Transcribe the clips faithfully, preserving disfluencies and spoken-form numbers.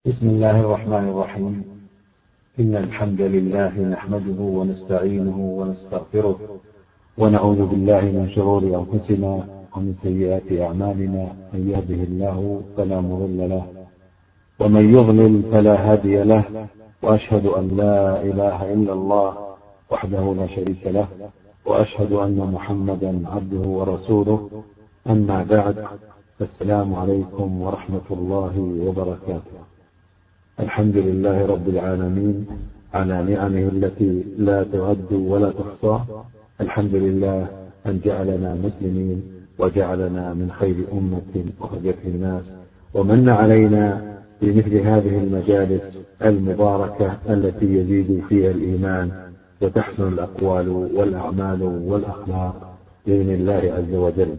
بسم الله الرحمن الرحيم. إن الحمد لله نحمده ونستعينه ونستغفره ونعوذ بالله من شرور أنفسنا ومن سيئات أعمالنا، من يهده الله فلا مضل له ومن يضلل فلا هادي له، وأشهد أن لا إله إلا الله وحده لا شريك له، وأشهد أن محمدا عبده ورسوله. أما بعد، السلام عليكم ورحمة الله وبركاته. الحمد لله رب العالمين على نعمه التي لا تعد ولا تحصى. الحمد لله أن جعلنا مسلمين وجعلنا من خير أمة أخرجت للناس، ومن علينا بمثل هذه المجالس المباركة التي يزيد فيها الإيمان وتحسن الأقوال والأعمال والأخلاق بإذن الله عز وجل.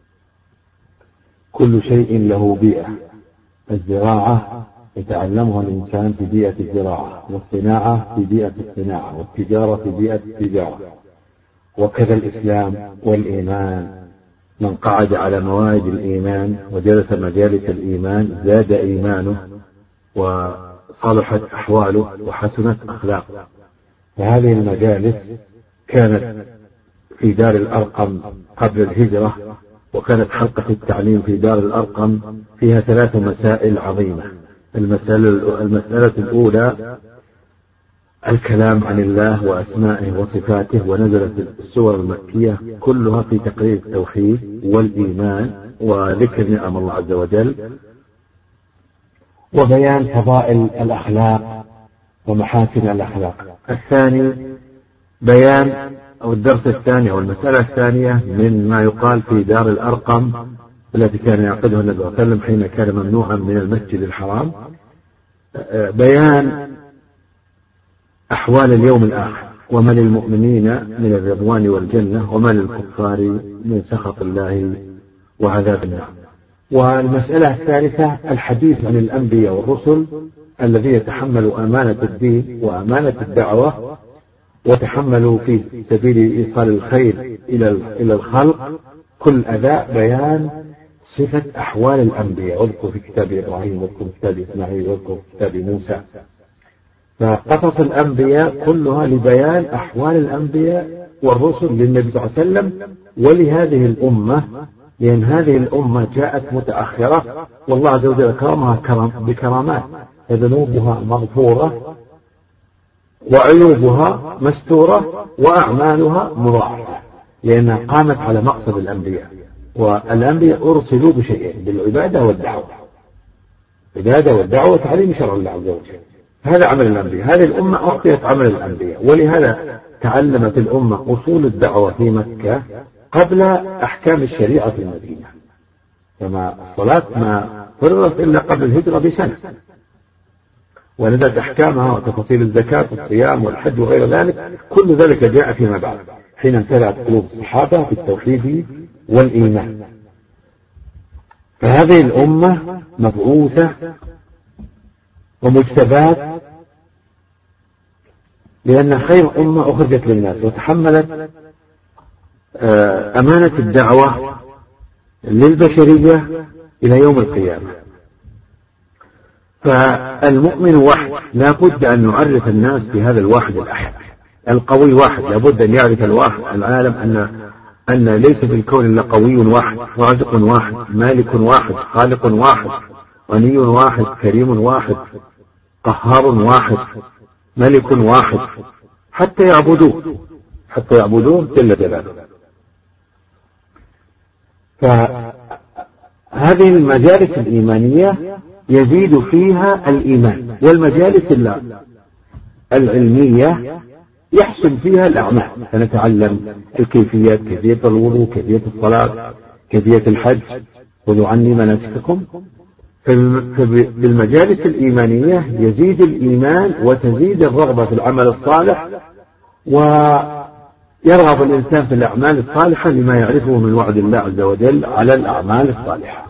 كل شيء له بيئة. الزراعة يتعلمها الإنسان في بيئة الزراعة، والصناعة في بيئة الصناعة، والتجارة في بيئة التجارة، وكذا الإسلام والإيمان. من قعد على موائد الإيمان وجلس مجالس الإيمان زاد إيمانه وصلحت أحواله وحسنت أخلاقه. فهذه المجالس كانت في دار الأرقم قبل الهجرة، وكانت حلقة التعليم في دار الأرقم فيها ثلاث مسائل عظيمة. المسألة, المسألة الأولى الكلام عن الله وأسمائه وصفاته، ونزلت السور المكية كلها في تقرير التوحيد والإيمان وذكر نعم الله عز وجل، وبيان فضائل الأخلاق ومحاسن الأخلاق. الثاني بيان أو الدرس الثاني أو المسألة الثانية من ما يقال في دار الأرقم التي كان يعقدها النبي صلى الله عليه وسلم حين كان ممنوعا من المسجد الحرام، بيان أحوال اليوم الآخر، وما للمؤمنين من الرضوان والجنة، وما للكفار من سخط الله وعذاب النار. والمسألة الثالثة الحديث عن الأنبياء والرسل الذي يتحمل أمانة الدين وأمانة الدعوة، وتحملوا في سبيل إيصال الخير إلى الخلق كل أداء. بيان صفة أحوال الأنبياء، واذكر في كتاب إبراهيم، واذكر في كتاب إسماعيل، واذكر في كتاب موسى. فقصص الأنبياء كلها لبيان أحوال الأنبياء والرسل للنبي صلى الله عليه وسلم ولهذه الأمة، لأن هذه الأمة جاءت متأخرة، والله عز وجل كرمها كرم بكرامات، فذنوبها مغفورة وعيوبها مستورة وأعمالها مضاعفة، لأنها قامت على مقصد الأنبياء. والأنبياء أرسلوا بشيئين، بالعبادة والدعوة، العبادة والدعوة وتعليم شرع الله عز وجل. هذا عمل الأنبياء. هذه الأمة أعطيت عمل الأنبياء، ولهذا تعلمت الأمة أصول الدعوة في مكة قبل أحكام الشريعة في المدينة. كما الصلاة ما فرضت إلا قبل الهجرة بسنة، ونزلت أحكامها وتفاصيل الزكاة والصيام والحج وغير ذلك، كل ذلك جاء فيما بعد حين امتلأت قلوب الصحابة في التوحيد والإيمان. فهذه الأمة مبعوثة ومجتبات لأن خير أمة أخرجت للناس، وتحملت أمانة الدعوة للبشرية إلى يوم القيامة. فالمؤمن واحد، لا بد أن نعرف الناس بهذا الواحد الأحد. القوي واحد، لا بد أن يعرف الواحد العالم أن أن ليس في الكون إلا قوي واحد، رازق واحد، مالك واحد، خالق واحد، غني واحد، كريم واحد، قهار واحد، ملك واحد، حتى يعبدوه حتى يعبدوه جل جلاله. فهذه المجالس الإيمانية يزيد فيها الإيمان، والمجالس العلمية يحسن فيها الأعمال، فنتعلم الكيفيات، كيفية الوضوء، كيفية الصلاة، كيفية الحج، خذوا عني مناسككم. فبالمجالس الإيمانية يزيد الإيمان وتزيد الرغبة في العمل الصالح، ويرغب الإنسان في الأعمال الصالحة لما يعرفه من وعد الله عز وجل على الأعمال الصالحة.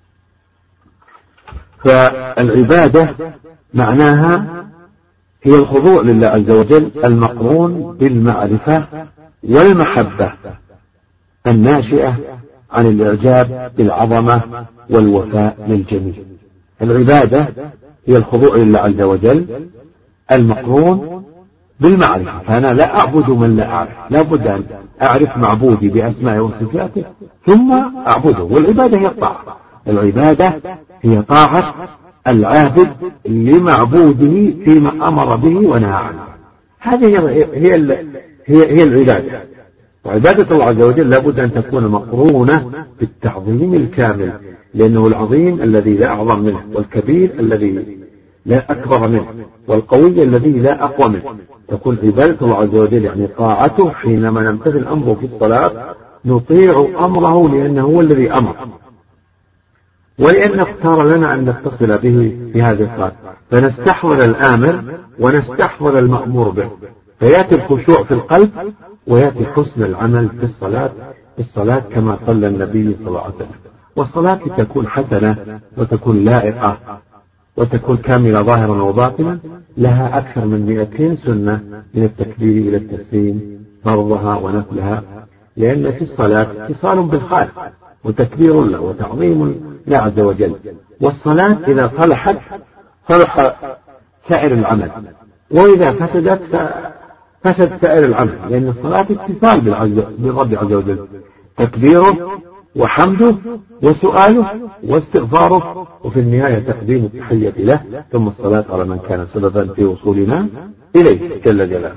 فالعبادة معناها هي الخضوع لله عز وجل المقرون بالمعرفة والمحبة الناشئة عن الإعجاب بالعظمة والوفاء للجميع. العبادة هي الخضوع لله عز وجل المقرون بالمعرفة. فأنا لا أعبد من لا أعرف، لا بد أن أعرف معبودي بأسمائه وصفاته ثم أعبده. والعبادة هي الطاعة، العبادة هي طاعة العابد لمعبوده فيما أمر به ونهى عنه. هذه هي هي هي, هي العبادة. وعبادة الله عز وجل لا بد أن تكون مقرونة بالتعظيم الكامل، لأنه العظيم الذي لا أعظم منه، والكبير الذي لا أكبر منه، والقوي الذي لا أقوى منه. تكون عبادة الله عز وجل يعني طاعته. حينما نمتثل أمره في الصلاة نطيع أمره لأنه هو الذي أمر، ولأنه اختار لنا أن نتصل به في هذه الصلاة، فنستحضر الآمر ونستحضر المأمور به، فيأتي الخشوع في القلب ويأتي حسن العمل في الصلاة في الصلاة كما صلى النبي صلى الله عليه وسلم. والصلاة تكون حسنة وتكون لائقة وتكون كاملة ظاهرا وباطنا، لها أكثر من مئتين سنة من التكبير إلى التسليم فرضها ونفلها، لأن في الصلاة اتصال بالخالق وتكبير له وتعظيم له عز وجل. والصلاة إذا صلحت صلح سائر العمل، وإذا فسدت فسد سائر العمل، لأن الصلاة اتصال بالرب عز وجل، تكبيره وحمده وسؤاله واستغفاره، وفي النهاية تقديم التحية له، ثم الصلاة على من كان سببا في وصولنا إليه جل جلاله.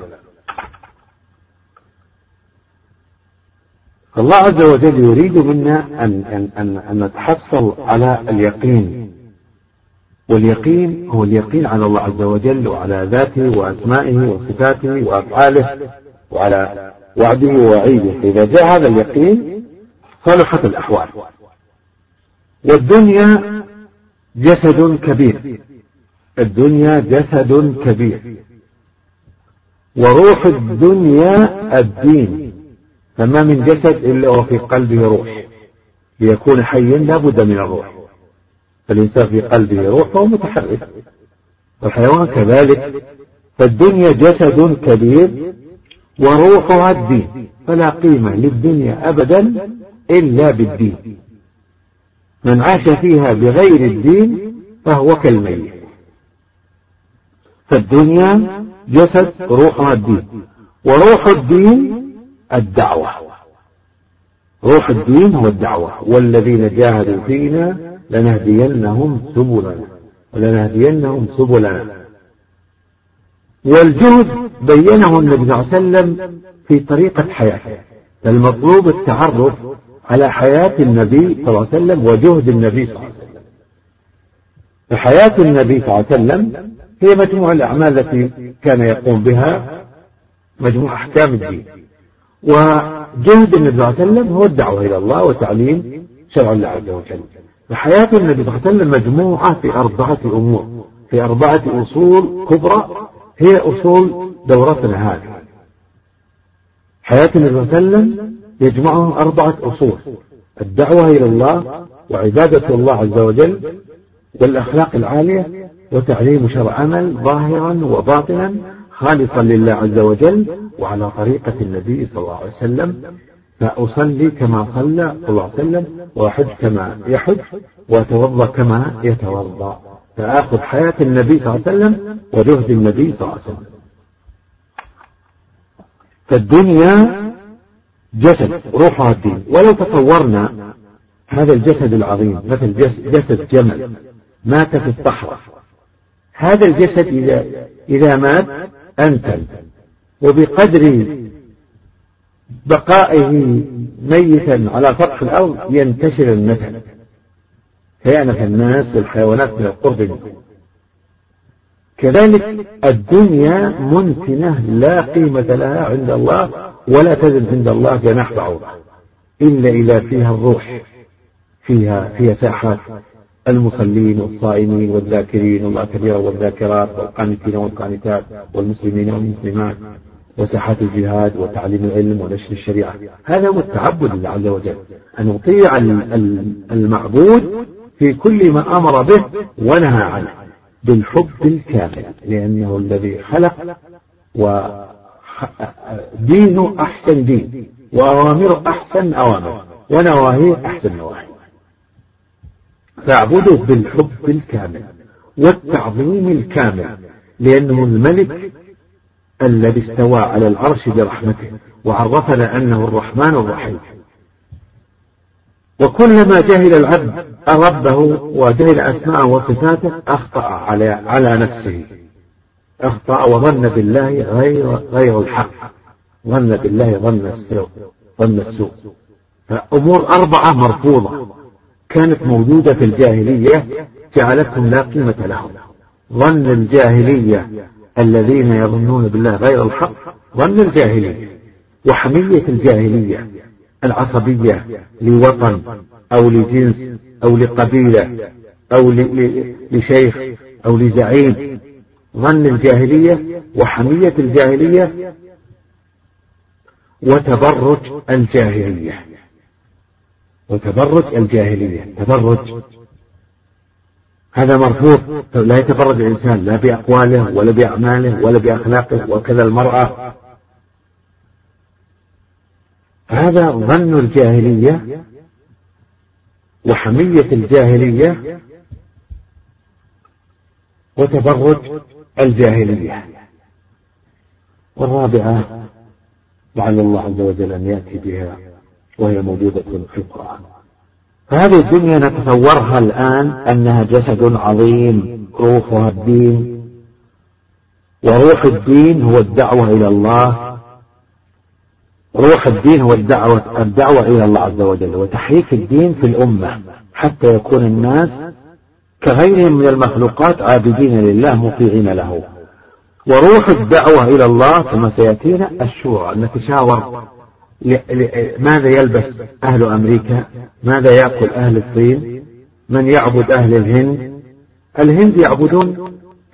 الله عز وجل يريد منا أن, أن, أن, أن نتحصل على اليقين، واليقين هو اليقين على الله عز وجل وعلى ذاته وأسمائه وصفاته وأفعاله وعلى وعده ووعيده. إذا جاء هذا اليقين صلحت الأحوال. والدنيا جسد كبير، الدنيا جسد كبير، وروح الدنيا الدين، فما من جسد إلا وفي قلبه روح، ليكون حيا لا بد من الروح، فالإنسان في قلبه روح فهو متحرك، والحيوان كذلك. فالدنيا جسد كبير وروحها الدين، فلا قيمة للدنيا أبدا إلا بالدين. من عاش فيها بغير الدين فهو كالميت. فالدنيا جسد روحها الدين، وروح الدين الدعوة. روح الدين هو الدعوة، والذين جاهدوا فينا لنهدينهم سبلنا ولنهدينهم سبلنا. والجهد بينه النبي صلى الله عليه وسلم في طريقة حياته، المطلوب التعرف على حياة النبي صلى الله عليه وسلم وجهد النبي صلى الله عليه وسلم. فحياة النبي صلى الله عليه وسلم هي مجموع الأعمال التي كان يقوم بها، مجموع أحكام الدين. وجهد النبي صلى الله عليه وسلم هو الدعوة إلى الله وتعليم شرع الله عز وجل. فحياة النبي صلى الله عليه وسلم مجموعة في أربعة أمور، في أربعة أصول كبرى هي أصول دورتنا هذه. حياة النبي صلى الله عليه وسلم يجمعهم أربعة أصول: الدعوة إلى الله، وعبادة الله عز وجل، والأخلاق العالية، وتعليم شرع عمل ظاهرا وباطنا خالصا لله عز وجل وعلى طريقة النبي صلى الله عليه وسلم. فأصلي كما صلى صلى الله عليه وسلم، وأحج كما يحج، وأتوضأ كما يتوضأ. فآخذ حياة النبي صلى الله عليه وسلم وجهد النبي صلى الله عليه وسلم. فالدنيا جسد روحها الدين. ولو تصورنا هذا الجسد العظيم، مثل جسد جمل مات في الصحراء، هذا الجسد إذا, إذا مات أنتن، وبقدر بقائه ميتا على سطح الأرض ينتشر النتن، فيعنف الناس والحيوانات من القرب منه. كذلك الدنيا منتنة لا قيمة لها عند الله، ولا تزن عند الله جناح بعوضة إلا إذا فيها الروح، فيها فيها ساحات المصلين والصائمين والذاكرين الله كثيرا والذاكرات، والقانتين والقانتات، والمسلمين والمسلمات، وساحات الجهاد وتعليم العلم ونشر الشريعة. هذا هو التعبد لله عز وجل، أن نطيع المعبود في كل ما أمر به ونهى عنه بالحب الكامل، لأنه الذي خلق، ودينه أحسن دين، وأوامره أحسن أوامر، ونواهيه أحسن نواهي. فاعبده بالحب الكامل. والتعظيم الكامل، لأنه الملك الذي استوى على العرش برحمته، وعرفنا أنه الرحمن الرحيم. وكلما جهل العبد ربه وجهل أسماءه وصفاته أخطأ على على نفسه، أخطأ وظن بالله غير غير الحق، ظن بالله ظن السوء ظن السوء فأمور أربعة مرفوضة كانت موجودة في الجاهلية جعلتهم لا قيمة لهم. ظن الجاهلية الذين يظنون بالله غير الحق ظن الجاهلية، وحمية الجاهلية العصبية لوطن أو لجنس أو لقبيلة أو لشيخ أو لزعيم، ظن الجاهلية وحمية الجاهلية وتبرج الجاهلية، وتبرج الجاهلية تبرج هذا مرفوض، لا يتبرج الإنسان لا بأقواله ولا بأعماله ولا بأخلاقه، وكذا المرأة. هذا ظن الجاهلية وحمية الجاهلية وتبرج الجاهلية. والرابعة لعل الله عز وجل أن يأتي بها وهي موجودة في القرآن. فهذه الدنيا نتصورها الآن أنها جسد عظيم روحها الدين، وروح الدين هو الدعوة إلى الله، روح الدين هو الدعوة, الدعوة إلى الله عز وجل وتحريك الدين في الأمة حتى يكون الناس كغيرهم من المخلوقات عابدين لله مطيعين له. وروح الدعوة إلى الله كما سيأتينا الشورى، أن نتشاور ماذا يلبس أهل أمريكا، ماذا يأكل أهل الصين، من يعبد أهل الهند. الهند يعبدون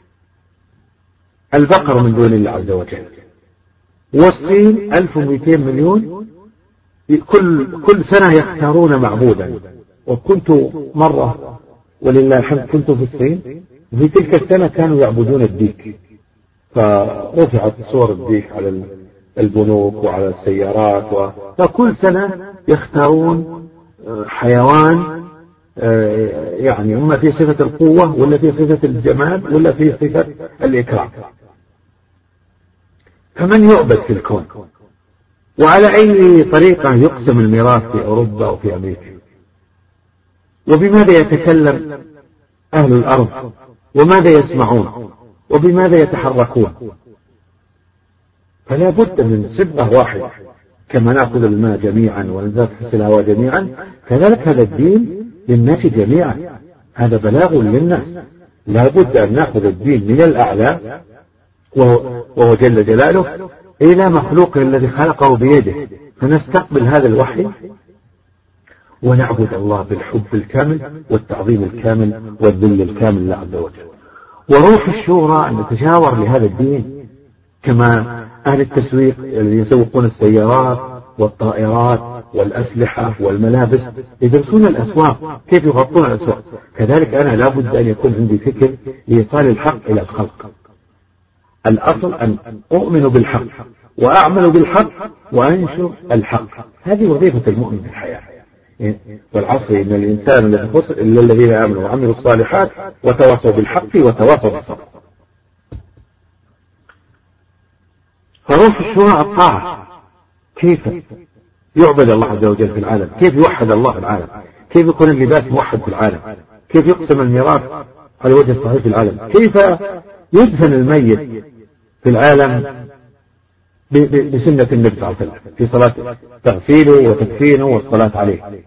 البقر من دون الله عز وجل، والصين ألف ومئتين مليون كل, كل سنة يختارون معبودا. وكنت مرة ولله الحمد كنت في الصين، في تلك السنة كانوا يعبدون الديك، فرفعت صور الديك على البنوك وعلى السيارات و... فكل سنة يختارون حيوان يعني إما في صفة القوة ولا في صفة الجمال ولا في صفة الإكرام. فمن يعبد في الكون؟ وعلى أي طريقة يقسم الميراث في أوروبا وفي أمريكا؟ وبماذا يتكلم أهل الأرض؟ وماذا يسمعون؟ وبماذا يتحركون؟ فلا بد من صبغة واحدة، كما نأخذ الماء جميعا ونغسل الهواء جميعا، كذلك هذا الدين للناس جميعا، هذا بلاغ للناس. لا بد أن نأخذ الدين من الأعلى وهو جل جلاله إلى مخلوقه الذي خلقه بيده، فنستقبل هذا الوحي ونعبد الله بالحب الكامل والتعظيم الكامل والذل الكامل لله عز وجل. وروح الشورى أن نتشاور لهذا الدين، كما أهل التسويق الذين يسوقون السيارات والطائرات والأسلحة والملابس يدرسون الأسواق كيف يغطون الأسواق، كذلك أنا لا بد أن يكون عندي فكر لإيصال الحق إلى الخلق. الأصل أن أؤمن بالحق وأعمل بالحق وأنشر الحق، هذه وظيفة المؤمن في الحياة. والعصر إن الإنسان الذي خسر إلا الذين آمنوا وعملوا الصالحات وتواصوا بالحق وتواصوا بالصبر. فروح الشورى الطاعة، كيف يعبد الله عز وجل في العالم، كيف يوحد الله في العالم، كيف يكون اللباس موحد في العالم، كيف يقسم الميراث على وجه الصحيح في العالم، كيف يدفن الميت في العالم بسنة النبي صلى الله عليه وسلم في صلاة تغسيله وتكفينه والصلاة عليه.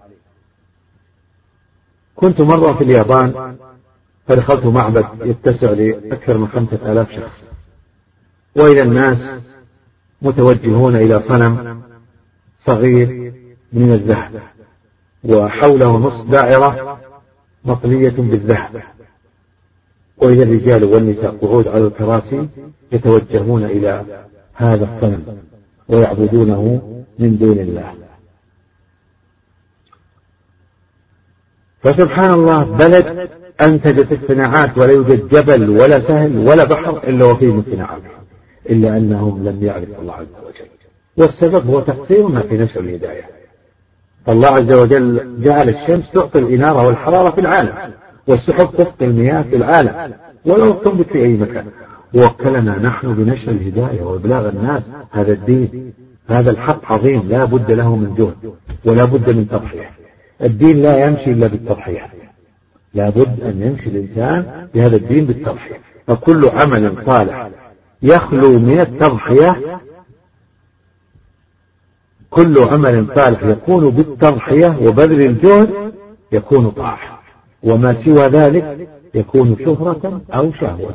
كنت مرة في اليابان فدخلت معبد يتسع لأكثر من خمسة آلاف شخص، وإلى الناس متوجهون إلى صنم صغير من الذهب وحوله نصف دائرة مطلية بالذهب، وإلى الرجال والنساء قعود على الكراسي يتوجهون إلى هذا الصنم ويعبدونه من دون الله. فسبحان الله، بلد أنتجت الصناعات ولا يوجد جبل ولا سهل ولا بحر إلا وفيه من صناعات، إلا أنهم لم يعرفوا الله عز وجل، والسبب هو تقصيرنا في نشر الهداية. فالله عز وجل جعل الشمس تعطي الإنارة والحرارة في العالم، والسحب تسقي المياه في العالم ولو تنبت في أي مكان. ووكلنا نحن بنشر الهداية وإبلاغ الناس هذا الدين. هذا الحق عظيم لا بد له من جهد ولا بد من تضحية. الدين لا يمشي إلا بالتضحية، لا بد أن يمشي الإنسان بهذا الدين بالتضحية. فكل عمل صالح يخلو من التضحية، كل عمل صالح يكون بالتضحية وبذل الجهد يكون طاعة، وما سوى ذلك يكون شهرة أو شهوة.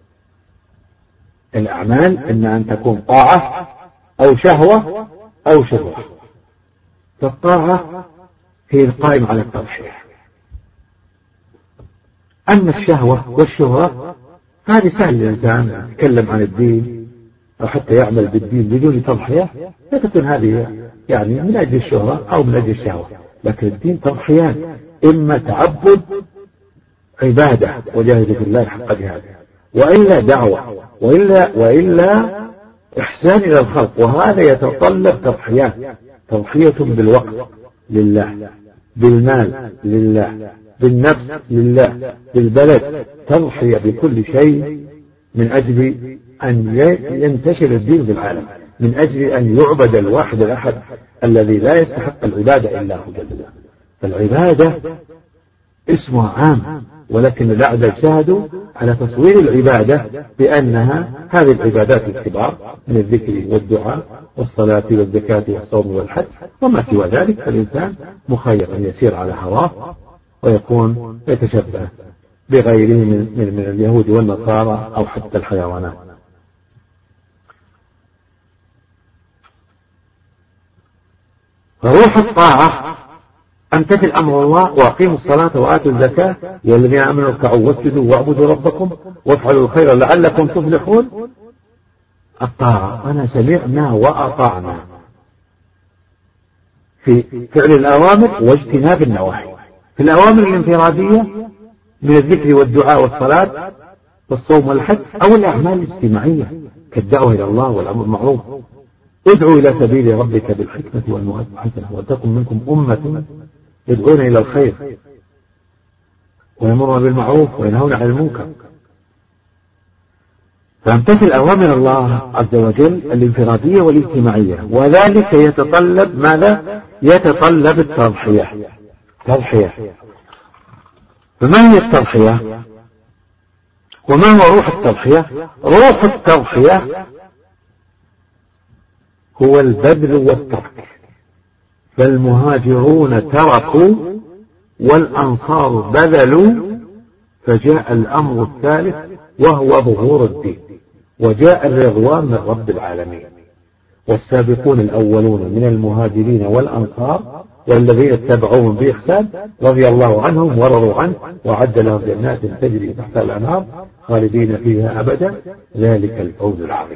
الأعمال إما أن تكون طاعة أو شهوة أو شهوة. فالطاعة هي القائمة على التضحية. أما الشهوة والشهرة هذه سهل الإنسان يتكلم عن الدين أو حتى يعمل بالدين بدون تضحية، لا تكون هذه يعني من أجل الشهرة أو من أجل الشهوة. لكن الدين تضحيات، إما تعبد عبادة وجاهد في الله حق جهاده، وإلا دعوة، وإلا, وإلا إحسان إلى الخلق، وهذا يتطلب تضحيات. تضحية بالوقت لله، بالمال لله، بالنفس لله، بالبلد، تضحية بكل شيء من أجل أن ينتشر الدين في العالم، من أجل أن يعبد الواحد الأحد الذي لا يستحق العبادة إلا هو جل وعلا. فالعبادة اسمها عام، ولكن الأعداء شاهدوا على تصوير العبادة بأنها هذه العبادات الكبار من الذكر والدعاء والصلاة والزكاة والصوم والحج، وما سوى ذلك فالإنسان مخير أن يسير على هواه ويكون يتشبه بغيره من, من, من اليهود والنصارى أو حتى الحيوانات. فروح الطاعة أمتثل أمر الله وأقيموا الصلاة وآتوا الزكاة يا الذين آمنوا اركعوا واسجدوا واعبدوا ربكم وافعلوا الخير لعلكم تفلحون. الطاعة أنا سمعنا وأطعنا في فعل الأوامر واجتناب النواهي. في الأوامر الانفرادية من الذكر والدعاء والصلاة والصوم والحج، أو الأعمال الاجتماعية كالدعوة إلى الله والأمر بالمعروف. ادعوا إلى سبيل ربك بالحكمة والموعظة الحسنة ولتكن منكم أمة يدعون إلى الخير ويأمرون بالمعروف وينهون عن المنكر. فامتثل أوامر الله عز وجل الانفرادية والاجتماعية، وذلك يتطلب ماذا؟ يتطلب التضحية. تضحية. فما هي التضحية؟ وما هو روح التضحية؟ روح التضحية هو البذل والترك. فالمهاجرون تركوا والأنصار بذلوا، فجاء الأمر الثالث وهو ظهور الدين، وجاء الرضوان من رب العالمين. والسابقون الأولون من المهاجرين والأنصار والذين اتبعوهم بإحسان رضي الله عنهم ورضوا عنه وأعد لهم جنات تجري تحت الأنهار خالدين فيها أبدا، ذلك الفوز العظيم.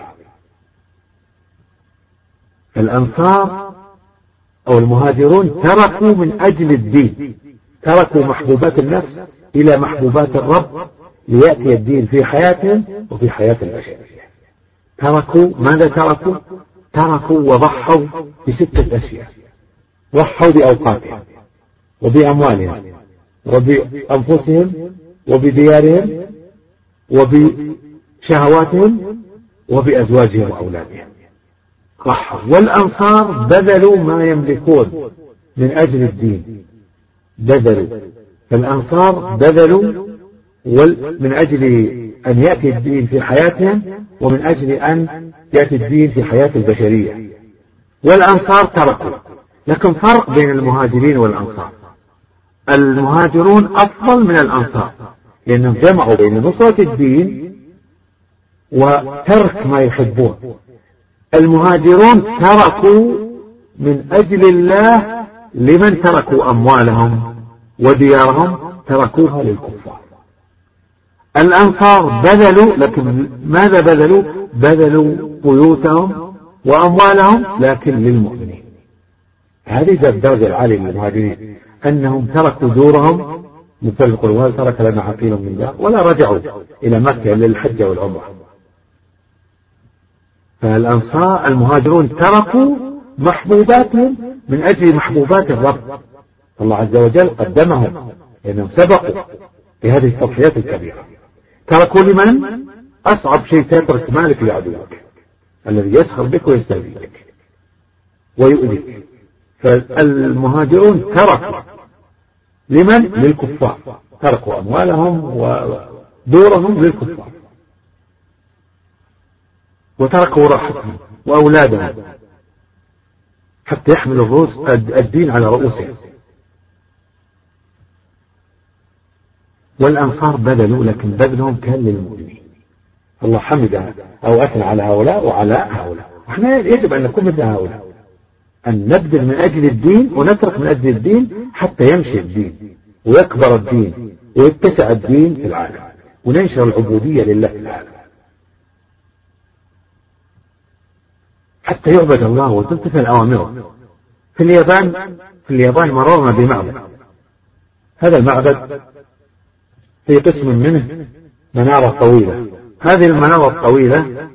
الأنصار أو المهاجرون تركوا من أجل الدين، تركوا محبوبات النفس إلى محبوبات الرب ليأتي الدين في حياتهم وفي حياة البشرية. تركوا ماذا تركوا؟ تركوا وضحوا بستة أشياء. ضحوا بأوقاتهم وبأموالهم وبأنفسهم وبديارهم وبشهواتهم وبأزواجهم وأولادهم. ضحوا. والأنصار بذلوا ما يملكون من أجل الدين، بذلوا. فالأنصار بذلوا من أجل أن يأتي الدين في حياتهم ومن أجل أن يأتي الدين في حياة البشرية. والأنصار تركوا. لكن فرق بين المهاجرين والأنصار، المهاجرون أفضل من الأنصار لأنهم جمعوا بين نصرة الدين وترك ما يحبون. المهاجرون تركوا من أجل الله، لمن تركوا أموالهم وديارهم تركوها للكفار. الأنصار بذلوا، لكن ماذا بذلوا؟ بذلوا بيوتهم وأموالهم لكن للمؤمنين. هذه الدرجة العالية للمهاجرين، أنهم تركوا دورهم مثل القرآن ترك لنا عقيل من دار، ولا رجعوا إلى مكة للحج والعمرة. فالأنصار المهاجرون تركوا محبوباتهم من أجل محبوبات الرب. الله عز وجل قدمهم لأنهم سبقوا بهذه التضحيات الكبيرة. تركوا لمن؟ أصعب شيء تترك مالك لعدوك الذي يسخر بك ويستهزئ بك ويؤذيك. فالمهاجرون تركوا لمن؟ للكفار، تركوا أموالهم ودورهم للكفار، وتركوا راحتهم وأولادهم حتى يحمل الرؤوس الدين على رؤوسهم. والأنصار بذلوا، لكن بذلهم كان للمؤمنين. الله حمد أو أثنى على هؤلاء وعلى هؤلاء. احنا يجب أن نكون مثل هؤلاء، أن نبذل من أجل الدين ونترك من أجل الدين حتى يمشي الدين ويكبر الدين ويتسع الدين في العالم وننشر العبودية لله في العالم حتى يعبد الله وتمتثل أوامره. في اليابان في اليابان مررنا بمعبد، هذا المعبد في قسم منه منارة طويلة، هذه المنارة الطويلة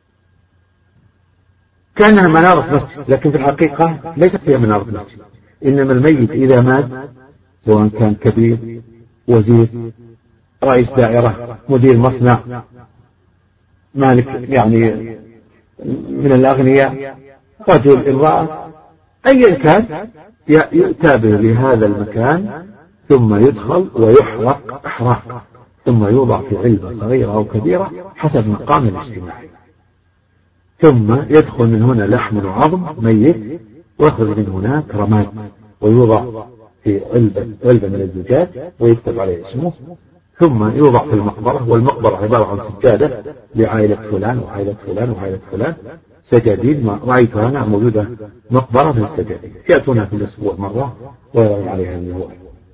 كانها منارة مسجد، لكن في الحقيقة ليست فيها منارة مسجد، إنما الميت إذا مات سواء كان كبير، وزير، رئيس دائرة، مدير مصنع، مالك يعني من الأغنياء، رجل، امرأة، أيا كان، يؤتى به لهذا المكان ثم يدخل ويحرق إحراق، ثم يوضع في علبة صغيرة أو كبيرة حسب مقام الاجتماعي، ثم يدخل من هنا لحم وعظم ميت ويخرج من هناك رماد ويوضع في علبة, علبة من الزجاج ويكتب عليه اسمه، ثم يوضع في المقبرة. والمقبرة عبارة عن سجادة لعائلة فلان وعائلة فلان وعائلة فلان، سجادين. رأيت أنا موجودة مقبرة من السجادين يأتونها في الأسبوع مرة ويرون عليها النهوة.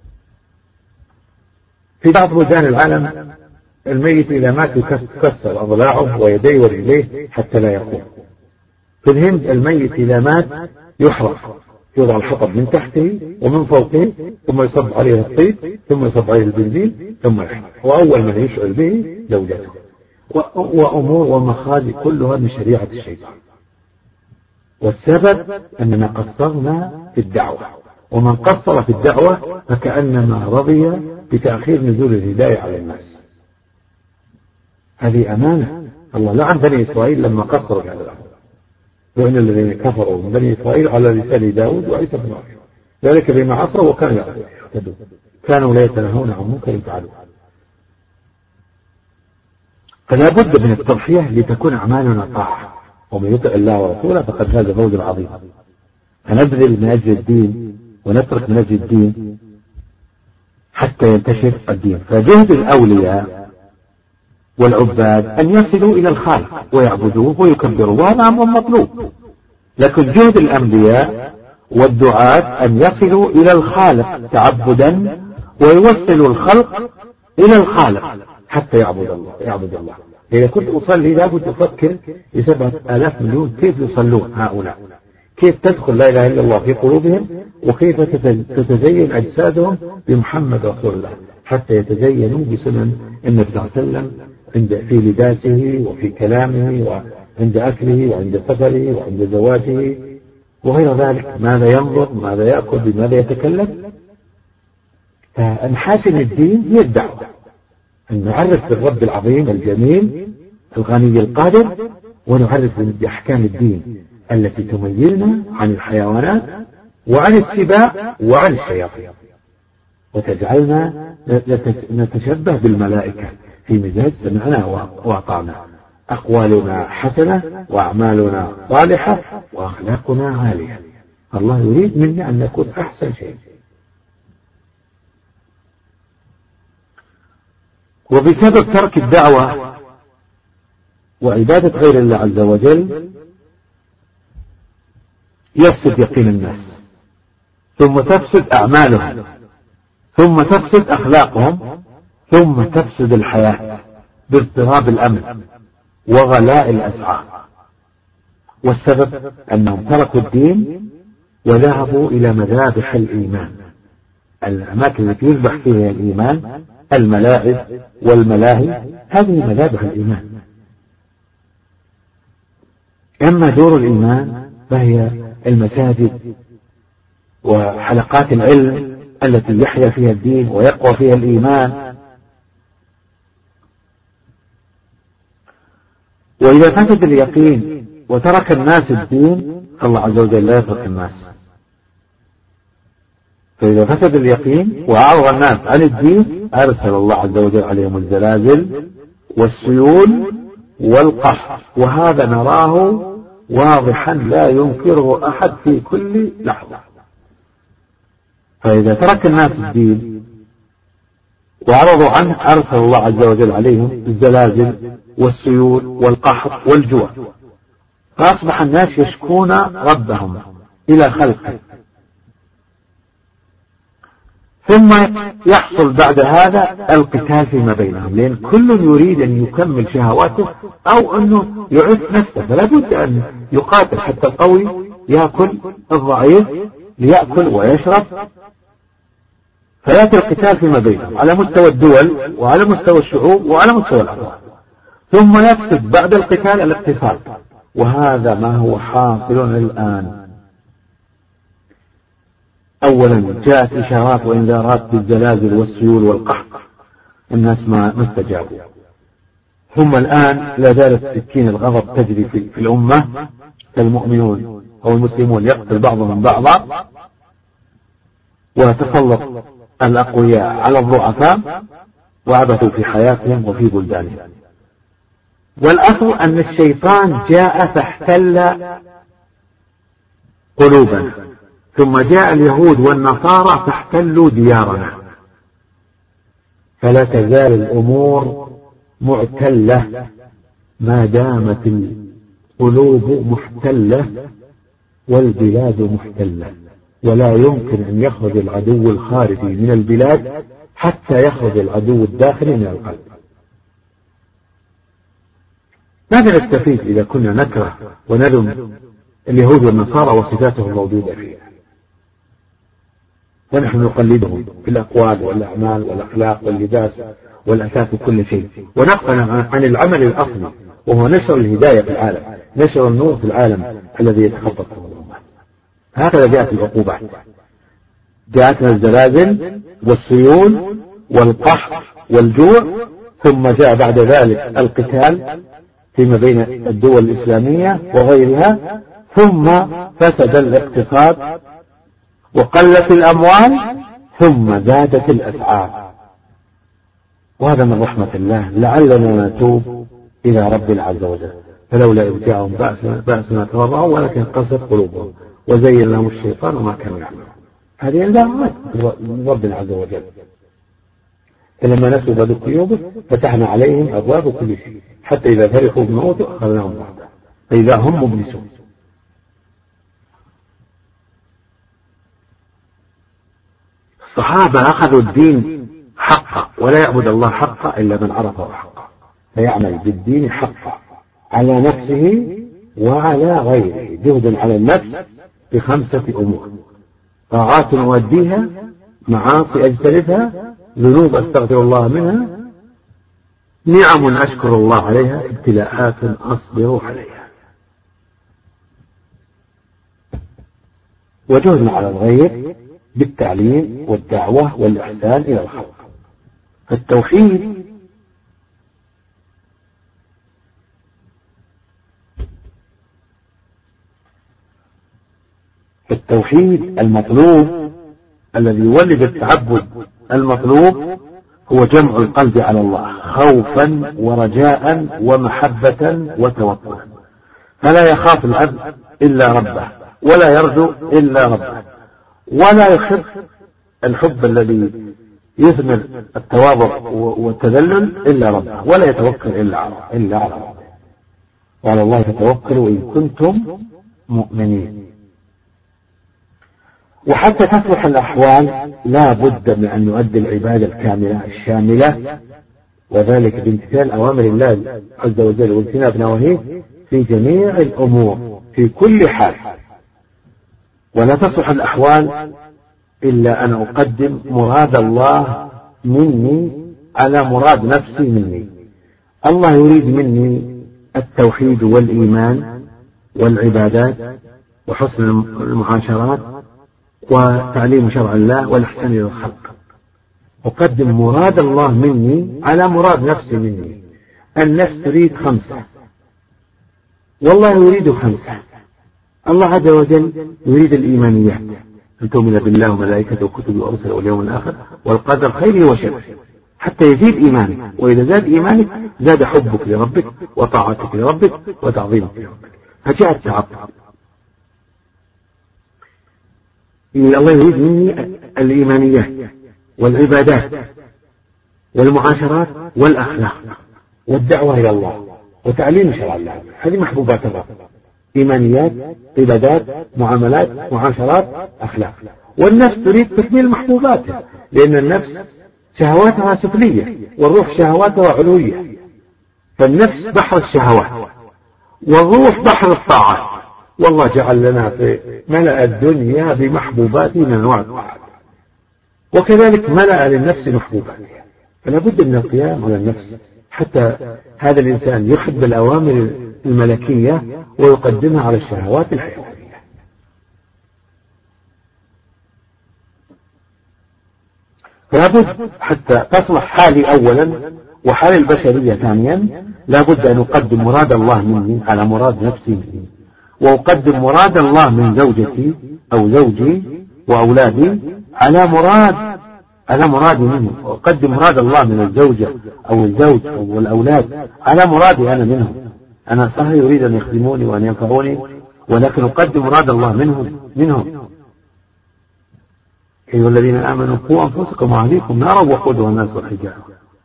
في بعض بلدان العالم الميت إذا مات يكسر أضلاعه ويديه ورجليه حتى لا يقوم. في الهند الميت إذا مات يحرق، يوضع الحطب من تحته ومن فوقه، ثم يصب عليه الطيب، ثم يصب عليه البنزين، ثم يحرق. وأول من يشعر به زوجته. وأمور ومخازي كلها من شريعة الشيطان. والسبب أننا قصرنا في الدعوة، ومن قصر في الدعوة فكأنما رضي بتأخير نزول الهداية على الناس. هذه أمانة. الله لعن بني إسرائيل لما قصروا في هذا الأمر، وإن الذين كفروا من بني إسرائيل على لسان داود وعيسى بن مريم ذلك بما عصوا وكانوا يعتدون كانوا لا يتناهون عن منكر فعلوه. فلا بد من التضحية لتكون أعمالنا طاعة، ومن يطع الله ورسوله فقد فاز فوزا عظيما. فنبذل من أجل الدين ونترك من أجل الدين حتى ينتشر الدين. فجهد الأولياء والعباد أن يصلوا إلى الخالق ويعبدوه ويكبروه، وهذا أمر مطلوب. لكن جهد الأنبياء والدعاة أن يصلوا إلى الخالق تعبدا ويوصلوا الخلق إلى الخالق حتى يعبد الله يعبد الله. إذا كنت أصلي لابد أفكر لسبعة آلاف مليون كيف يصلون هؤلاء، كيف تدخل لا إله إلا الله في قلوبهم، وكيف تتزين أجسادهم بمحمد رسول الله حتى يتزينوا بسنن النبي صلى الله عليه وسلم عند في لباسه وفي كلامه وعند أكله وعند سفره وعند زواجه وغير ذلك، ماذا ينظر، ماذا يأكل، بماذا يتكلم. فنحاسن الدين هي الدعوة، أن نعرف بالرب العظيم الجميل الغني القادر، ونعرف بأحكام الدين التي تميزنا عن الحيوانات وعن السباع وعن الشياطين، وتجعلنا نتشبه بالملائكة في مزاج سمعنا وأطعنا، أقوالنا حسنة وأعمالنا صالحة وأخلاقنا عالية. الله يريد منا أن نكون أحسن شيء. وبسبب ترك الدعوة وعبادة غير الله عز وجل يفسد يقين الناس، ثم تفسد أعمالهم، ثم تفسد أخلاقهم، ثم تفسد الحياة باضطراب الأمن وغلاء الأسعار. والسبب أنهم تركوا الدين وذهبوا إلى مذابح الإيمان، الأماكن التي يذبح فيها الإيمان، الملاعب والملاهي، هذه مذابح الإيمان. أما دور الإيمان فهي المساجد وحلقات العلم التي يحيا فيها الدين ويقوى فيها الإيمان وإذا فسد اليقين وترك الناس الدين فالله عز وجل لا يترك الناس. فإذا فسد اليقين وأعرض الناس عن الدين أرسل الله عز وجل عليهم الزلازل والسيول والقحط، وهذا نراه واضحا لا ينكره أحد في كل لحظة. فإذا ترك الناس الدين وعرضوا عنه أرسل الله عز وجل عليهم الزلازل والسيول والقحط والجوع، فأصبح الناس يشكون ربهم إلى خلقه. ثم يحصل بعد هذا القتال فيما بينهم، لأن كل يريد أن يكمل شهواته أو أنه يعف نفسه، فلا بد أن يقاتل حتى القوي يأكل الضعيف ليأكل ويشرب. فيأتي القتال فيما بينهم على مستوى الدول وعلى مستوى الشعوب وعلى مستوى الأفراد. ثم يفسد بعد القتال الاقتصاد، وهذا ما هو حاصل الآن. أولا جاءت إشارات وإنذارات بالزلازل والسيول والقحط، الناس ما استجابوا. ثم الآن لا زالت سكين الغضب تجري في الأمة، فالمؤمنون أو المسلمون يقتل بعضهم بعضا، وتسلط الأقوياء على الضعفاء وعبثوا في حياتهم وفي بلدانهم. والأصل أن الشيطان جاء فاحتل قلوبنا، ثم جاء اليهود والنصارى فاحتلوا ديارنا، فلا تزال الأمور معتلة ما دامت القلوب محتلة والبلاد محتلة، ولا يمكن أن يخرج العدو الخارجي من البلاد حتى يخرج العدو الداخلي من القلب. ماذا نستفيد إذا كنا نكره ونذم اليهود والنصارى وصفاتهم موجودة فيها، ونحن نقلدهم في الأقوال والأعمال والأخلاق واللباس والأثاث وكل شيء، ونغفل عن العمل الأصلي وهو نشر الهداية في العالم، نشر النور في العالم الذي يتخطط في الأمة. هكذا جاءت العقوبات، جاءتنا الزلازل والسيول والقحط والجوع، ثم جاء بعد ذلك القتال فيما بين الدول الإسلامية وغيرها، ثم فسد الاقتصاد وقلت الأموال، ثم زادت الأسعار. وهذا من رحمة الله، لعلنا نتوب إلى ربنا عز وجل. فلولا إذ جاءهم بأسنا, بأسنا تضرعوا ولكن قست قلوبهم وزين لهم الشيطان وما كانوا يعملون. هذه إنذارات من ربنا عز وجل. فلما نسوا ما ذكروا به فتحنا عليهم أبواب كل شيء، حتى إذا فرحوا بالموت أخذناهم بعدا فإذا هم مبلسون. الصحابة أخذوا الدين حقا، ولا يعبد الله حقا إلا من عرفه حقا، فيعمل بالدين حقا على نفسه وعلى غيره، جهدا على النفس بخمسة أمور: طاعات نؤديها، معاصي أجتنبها، ذنوب أستغفر الله منها، نعم أشكر الله عليها، ابتلاءات أصبر عليها. وجهدنا على الغير بالتعليم والدعوة والإحسان إلى الخلق. فالتوحيد التوحيد المطلوب الذي يولد التعبد المطلوب هو جمع القلب على الله خوفا ورجاء ومحبة وتوكلا، فلا يخاف العبد إلا ربه، ولا يرجو إلا ربه، ولا يحب الحب الذي يثمر التواضع والتذلل إلا ربه، ولا يتوكل إلا على ربه. وعلى الله فتوكلوا إن كنتم مؤمنين. وحتى تصلح الأحوال لا بد من أن نؤدي العبادة الكاملة الشاملة، وذلك بامتثال أوامر الله عز وجل واجتناب نواهيه في جميع الأمور في كل حال. ولا تصلح الأحوال إلا أن أقدم مراد الله مني على مراد نفسي مني. الله يريد مني التوحيد والإيمان والعبادات وحسن المعاشرات وتعليم شرع الله والإحسان إلى الخلق. أقدم مراد الله مني على مراد نفسي مني. النفس تريد خمسة: والله يريد خمسة. الله عز وجل يريد الإيمانيات، أن تؤمن بالله وملائكته وكتبه ورسله واليوم الآخر والقدر خيره وشره، حتى يزيد إيمانك، وإذا زاد إيمانك زاد حبك لربك وطاعتك لربك وتعظيمك لربك، فجاء التعبد. الله يريد مني الإيمانيات والعبادات والمعاشرات والأخلاق والدعوة إلى الله وتعليم شرع الله، هذه محبوبات الله: إيمانيات، عبادات، معاملات، معاشرات، أخلاق. والنفس تريد تكميل محبوباتها، لأن النفس شهواتها سفلية والروح شهواتها علوية، فالنفس بحر الشهوات والروح بحر الطاعات، والله جعل لنا في ملأ الدنيا بمحبوبات من أنواع الطاعات، وكذلك ملأ للنفس محبوباتها، فلا بد من القيام على النفس حتى هذا الإنسان يحب الأوامر الملكية ويقدمها على الشهوات الحيوانية. فلا بد حتى تصلح حالي أولا وحال البشرية ثانيا، لا بد أن أقدم مراد الله مني على مراد نفسي مني، وأقدم مراد الله من زوجتي أو زوجي وأولادي على مراد على مرادي منهم، وأقدم مراد الله من الزوجة أو الزوج أو الأولاد على مرادي أنا منهم. أنا صحيح يريد أن يخدموني وأن ينفعوني، ولكن أقدم مراد الله منهم منهم أيها الذين آمنوا قوا أنفسكم وأهليكم نارا وقودها الناس والحجارة.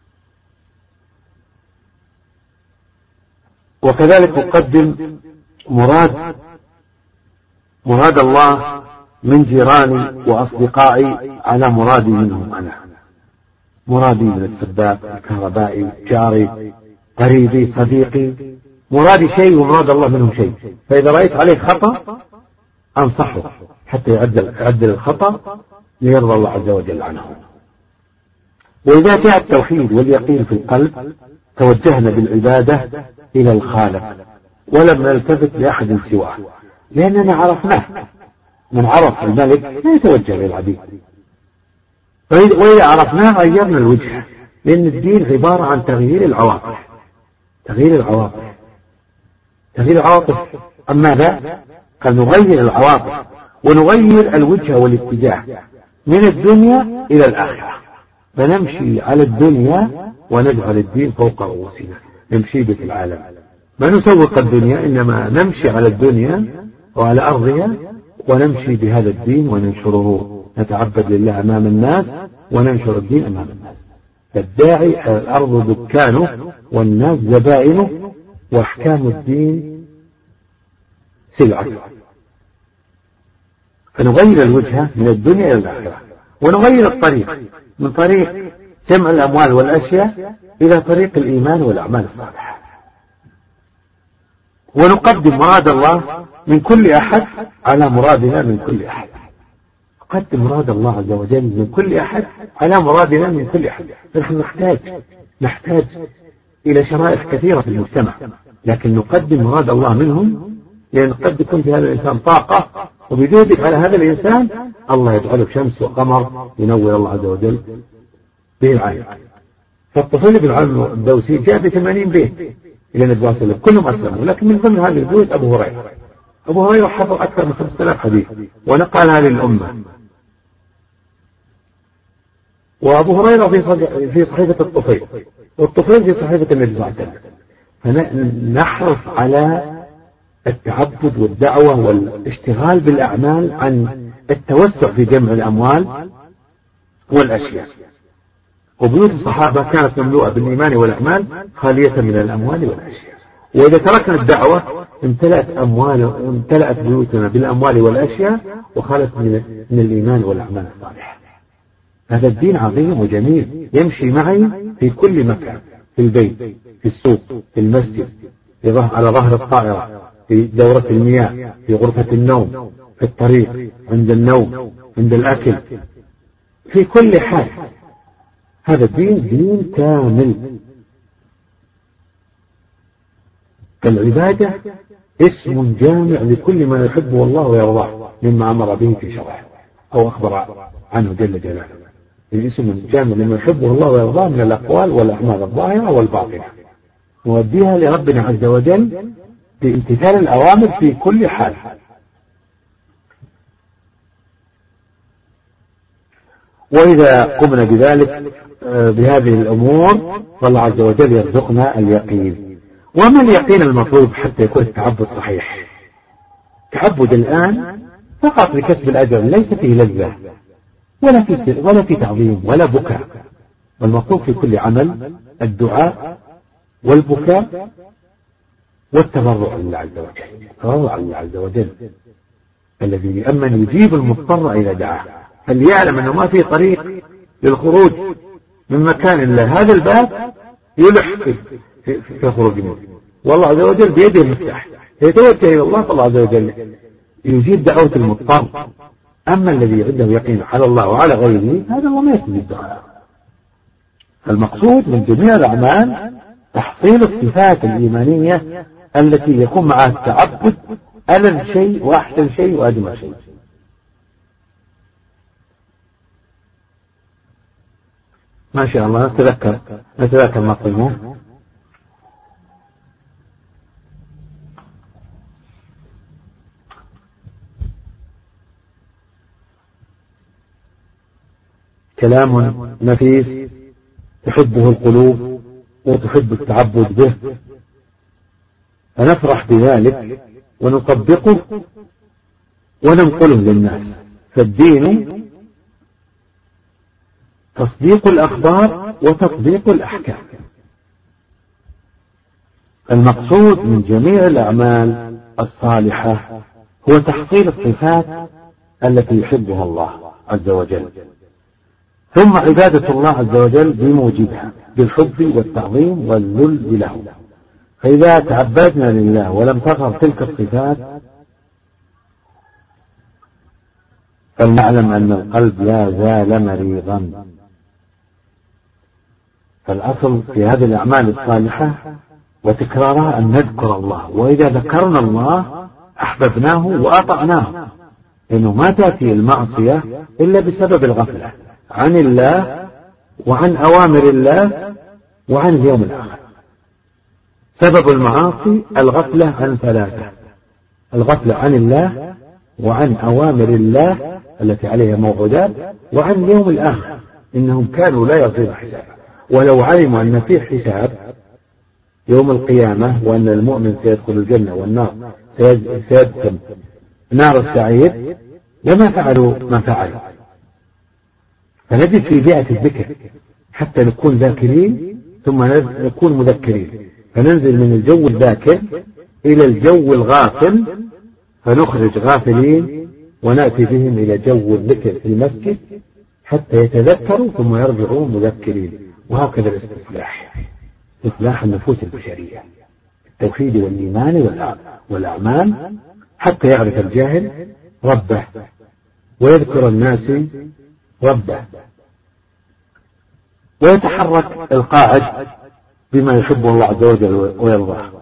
وكذلك أقدم مراد مراد الله من جيراني وأصدقائي على مرادي منهم أنا، مرادي من السباك، الكهربائي، جاري، قريبي، صديقي، مرادي شيء ومراد الله منهم شيء. فإذا رأيت عليه خطأ أنصحه حتى يعدل, يعدل الخطأ ليرضى الله عز وجل عنه. وإذا جاء التوحيد واليقين في القلب توجهنا بالعبادة إلى الخالق ولم نلتفت لأحد سواه، لأننا عرفناه. من عرف الملك لا يتوجه للعبيد، وإذا عرفناه غيرنا الوجه، لأن الدين عبارة عن تغيير العواطف تغيير العواطف تغيير العواطف أما ذا قال نغير العواطف ونغير الوجه والاتجاه من الدنيا إلى الآخرة، فنمشي على الدنيا ونجعل الدين فوق رؤوسنا، نمشي في العالم، ما نسوق الدنيا، إنما نمشي على الدنيا وعلى أرضها ونمشي بهذا الدين وننشره، نتعبد لله أمام الناس وننشر الدين أمام الناس. فالداعي على الأرض دكانه والناس زبائنه، وأحكام الدين سلعته. فنغير الوجهة من الدنيا إلى الآخرة، ونغير الطريق من طريق جمع الأموال والأشياء إلى طريق الإيمان والأعمال الصالحة، ونقدم مراد الله من كل أحد على مرادنا من كل أحد. نقدم مراد الله عز وجل من كل أحد على مرادنا من كل أحد. نحن نحتاج نحتاج إلى شرائح كثيرة في المجتمع، لكن نقدم مراد الله منهم، لأن قد يكون في هذا الإنسان طاقة، وبجودك على هذا الإنسان الله يجعله شمس وقمر ينور الله عز وجل به العالم. فالطفيل بن عمرو الدوسي جاء بثمانين بيت إلى النبي صلى الله عليه وسلم، كلهم أسلموا، لكن من ضمن هذه البيوت أبو هريرة. أبو هريرة حفظ أكثر من خمسة آلاف حديث ونقلها للأمة. وأبو هريرة في صحيفة الطفيل، والطفيل في صحيفة النبي صلى الله عليه وسلم. فنحرص على التعبد والدعوة والاشتغال بالأعمال عن التوسع في جمع الأموال والأشياء. وبيوت الصحابة كانت مملوءة بالإيمان والأعمال خالية من الأموال والأشياء. وإذا تركنا الدعوة امتلأت أموال امتلأت بيوتنا بالأموال والأشياء وخالت من, من الإيمان والأعمال الصالحة. هذا الدين عظيم وجميل يمشي معي في كل مكان، في البيت، في السوق، في المسجد، في ظهر على ظهر الطائرة، في دورة المياه، في غرفة النوم، في الطريق، عند النوم، عند الأكل، في كل حال. هذا الدين دين كامل. العبادة اسم جامع لكل ما يحبه الله ويرضاه مما أمر به في شرعه أو أخبر عنه جل جلاله. الاسم جامع لما يحبه الله ويرضاه من الأقوال والأعمال الظاهرة والباطنة، نوديها لربنا عز وجل بامتثال الأوامر في كل حال. وإذا قمنا بذلك بهذه الأمور فالله عز وجل يرزقنا اليقين. وما اليقين المطلوب حتى يكون التعبد صحيح؟ تعبد الآن فقط لكسب الأجر، ليس فيه لذة ولا في ولا في تعظيم ولا بكاء. والمطلوب في كل عمل الدعاء والبكاء والتضرع لله عز وجل، التضرع لله عز وجل الذي أمن يجيب المضطر إذا دعاه، فليعلم أنه ما في طريق للخروج من مكان إلا هذا الباب يلح في, في, في الخروج منه، والله عز وجل بيده المفتاح، يتوجه إلى الله فالله عز وجل يجيب دعوة المضطر. أما الذي عنده يقين على الله وعلى غيره هذا هو ما يستجيب دعاءه. المقصود من جميع الأعمال تحصيل الصفات الإيمانية التي يكون معها التعبد ألذ شيء وأحسن شيء وأجمل شيء. ما شاء الله نتذكر نتذكر ما قلناه. كلام نفيس تحبه القلوب وتحب التعبد به، فنفرح بذلك ونطبقه وننقله للناس. فالدين تصديق الأخبار وتطبيق الأحكام. المقصود من جميع الأعمال الصالحة هو تحصيل الصفات التي يحبها الله عز وجل، ثم عبادة الله عز وجل بموجبها بالحب والتعظيم والذل له. فإذا تعبدنا لله ولم تظهر تلك الصفات فلنعلم أن القلب لا زال مريضا. فالأصل في هذه الأعمال الصالحة وتكرارها أن نذكر الله، وإذا ذكرنا الله أحببناه وأطعناه، لأنه ما تأتي المعصية إلا بسبب الغفلة عن الله وعن أوامر الله وعن اليوم الآخر. سبب المعاصي الغفلة عن ثلاثة: الغفلة عن الله وعن أوامر الله التي عليها موعودات وعن اليوم الآخر، إنهم كانوا لا يرجون حسابا. ولو علموا أن فيه حساب يوم القيامة وأن المؤمن سيدخل الجنة والنار سيدخل نار السعير لما فعلوا ما فعلوا. فنجد في بيئة الذكر حتى نكون ذاكرين ثم نكون مذكرين، فننزل من الجو الذاكر إلى الجو الغافل فنخرج غافلين ونأتي بهم إلى جو الذكر في المسجد حتى يتذكروا ثم يرجعون مذكرين. وهكذا الاستصلاح، إصلاح النفوس البشرية، التوحيد والإيمان والأعمال، حتى يعرف الجاهل ربه ويذكر الناس ربه ويتحرك القاعد بما يحبه الله عز وجل ويرضاه.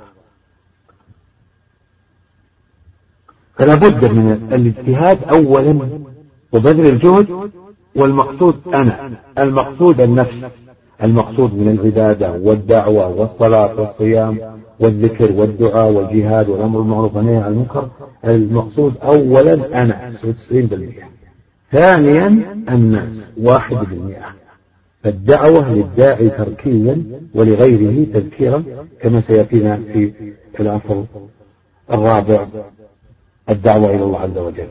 فلا بد من الاجتهاد أولا وبذل الجهد، والمقصود أنا، المقصود النفس، المقصود من العبادة والدعوة والصلاة والصيام والذكر والدعاء والجهاد والأمر بالمعروف والنهي عن المنكر. المقصود أولا أنا تسعين بالمئة، ثانيا الناس واحد بالمئة. فالدعوة للداعي تركيا ولغيره تذكيرا كما سيأتينا في العصر الرابع الدعوة إلى الله عز وجل.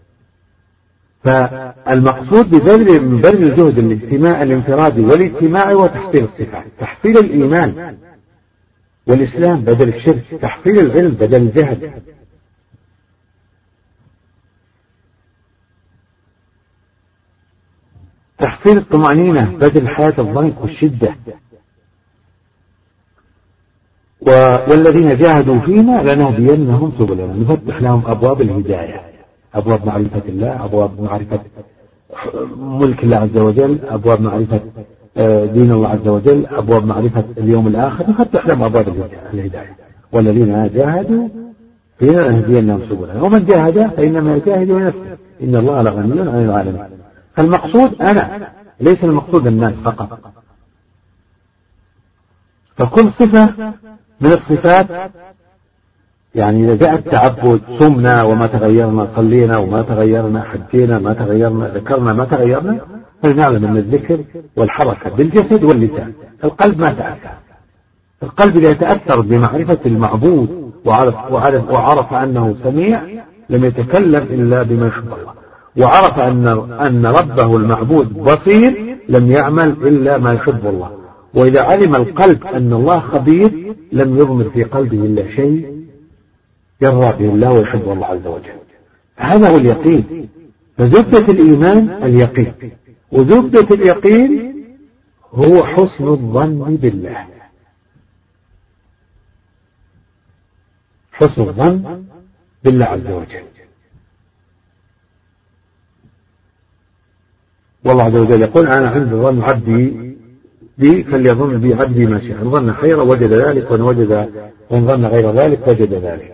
فالمقصود بذل من بذل الجهد الاجتماعي الانفرادي والاجتماعي وتحصيل الصفات، تحصيل الإيمان والإسلام بدل الشرك، تحصيل العلم بدل الجهل، تحصيل الطمأنينة بدل الحياة الضنك والشدة. والذين جاهدوا فينا لنهدينهم سبلنا، نفتح لهم أبواب الهداية، أبواب معرفة الله، أبواب معرفة ملك الله عز وجل، أبواب معرفة دين الله عز وجل، أبواب معرفة اليوم الآخر، نفتح لهم أبواب الهداية. والذين جاهدوا فينا لنهدينهم سبلنا، ومن جاهد فإنما يجاهد لنفسه إن الله لغني عن العالمين. فالمقصود أنا، ليس المقصود الناس فقط. فكل صفة من الصفات يعني إذا جاء التعبد صمنا وما تغيرنا، صلينا وما تغيرنا، حجينا ما تغيرنا، ذكرنا ما تغيرنا، فلنعلم أن الذكر والحركة بالجسد واللسان. القلب ما تأثر. القلب إذا يتأثر بمعرفة المعبود وعرف, وعرف, وعرف أنه سميع لم يتكلم إلا بما يحب الله، وعرف أن, أن ربه المعبود بصير لم يعمل إلا ما يحب الله. وإذا علم القلب أن الله خبير لم يضمر في قلبه إلا شيء يرضى به الله ويحب الله عز وجل. هذا هو اليقين. فزبدة الإيمان اليقين، وزبدة اليقين هو حسن الظن بالله. حسن الظن بالله عز وجل. والله عز وجل يقول أنا عند ظن عبدي بي فليظن بي عبدي ما شاء، إن ظن خيرا وجد ذلك، وإن وجد وإن ظن غير ذلك وجد ذلك.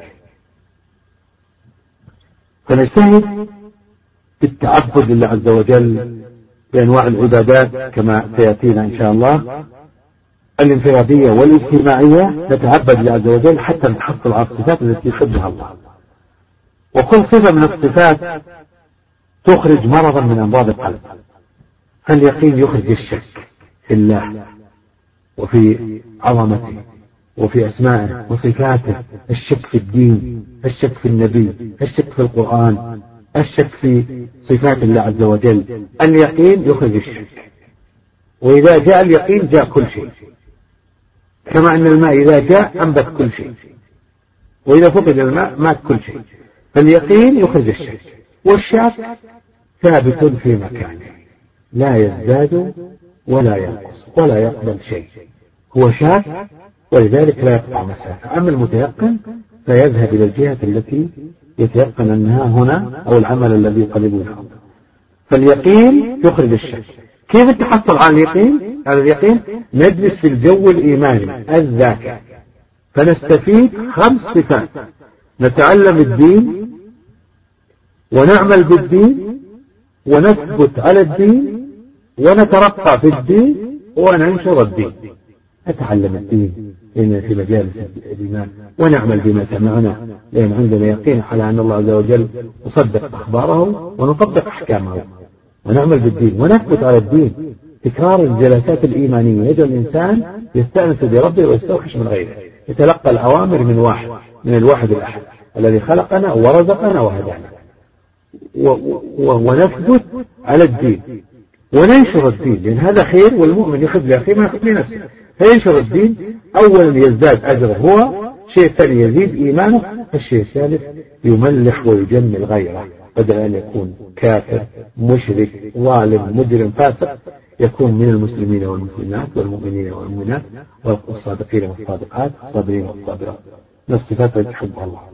فنجتهد بالتعبد لله عز وجل بأنواع العبادات كما سيأتينا إن شاء الله، الانفرادية والاجتماعية، نتعبد لله عز وجل حتى نتحصل على الصفات التي يحبها الله. وكل صفة من الصفات تخرج مرضا من أمراض القلب. فاليقين يخرج الشك في الله وفي عظمته وفي أسمائه وصفاته، الشك في الدين، الشك في النبي، الشك في القرآن، الشك في صفات الله عز وجل. اليقين يخرج الشك. وإذا جاء اليقين جاء كل شيء، كما أن الماء إذا جاء أنبت كل شيء، وإذا فقد الماء مات كل شيء. فاليقين يخرج الشك، والشك ثابت في مكانه لا يزداد ولا ينقص ولا يقبل شيء، هو شاك ولذلك لا يقطع مسافة. أما المتيقن فيذهب إلى الجهة التي يتيقن أنها هنا أو العمل الذي يقلبه الأرض. فاليقين يخرج الشك. كيف تحصل على اليقين؟ على اليقين نجلس في الجو الإيماني الذاكر فنستفيد خمس صفات: نتعلم الدين ونعمل بالدين ونثبت على الدين ونترقى في الدين وننشر الدين. نتعلم الدين لأن في مجالس الإيمان، ونعمل بما سمعنا لأن عندنا يقين على أن الله عز وجل نصدق أخباره ونطبق أحكامه، ونعمل بالدين ونثبت على الدين. تكرار الجلسات الإيمانية يجعل الإنسان يستأنس بربه ويستوحش من غيره، يتلقى الأوامر من واحد، من الواحد الأحد الذي خلقنا ورزقنا وهدانا. ونثبت على الدين وننشر الدين، لأن هذا خير، والمؤمن يحب لأخيه ما يحب لنفسه. فينشر الدين، أولا يزداد أجره هو، شيء ثاني يزيد إيمانه، الشيء الثالث يملح ويجمل غيره، بدل أن يكون كافر مشرك ظالم مجرم فاسق، يكون من المسلمين والمسلمات والمؤمنين والمؤمنات والصادقين والصادقات والصابرين والصابرات، من الصفات التي تحبها الله.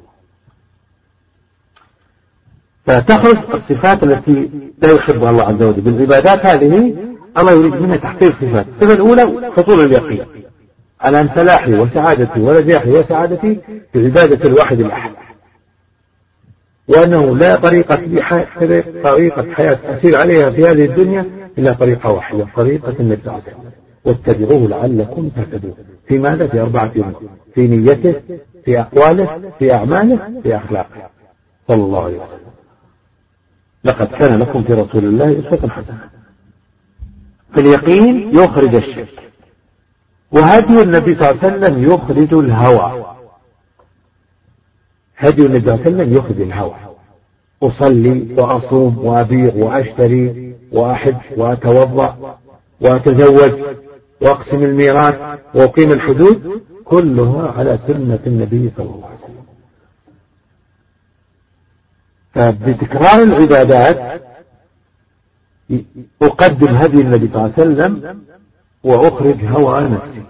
فتخرج الصفات التي لا يحبها الله عز وجل. بالعبادات هذه الله يريد منها تحقيق صفات. الصفة الأولى حصول اليقين على أن فلاحي وسعادتي ونجاحي وسعادتي بعبادة الواحد الأحد، وأنه لا طريقة طريقة حياة أسير عليها في هذه الدنيا إلا طريقة واحدة، طريقة النبي صلى الله عليه وسلم، واتبعوه لعلكم تهتدون. في ماذا؟ في أربعة أمور: في نيته، في أقواله، في أعماله، في أخلاقه، صلى الله عليه وسلم. لقد كان لكم في رسول الله أسوة حسنة. فاليقين يخرج الشك، وهدي النبي صلى الله عليه وسلم يخرج الهوى. هدي النبي صلى الله عليه وسلم يخرج الهوى. أصلي وأصوم وأبيع وأشتري وأحج وأتوضأ وأتزوج وأقسم الميراث وأقيم الحدود، كلها على سنة النبي صلى الله عليه وسلم. فبتكرار العبادات أقدم هدي النبي صلى الله عليه وسلم وأخرج هوى نفسي،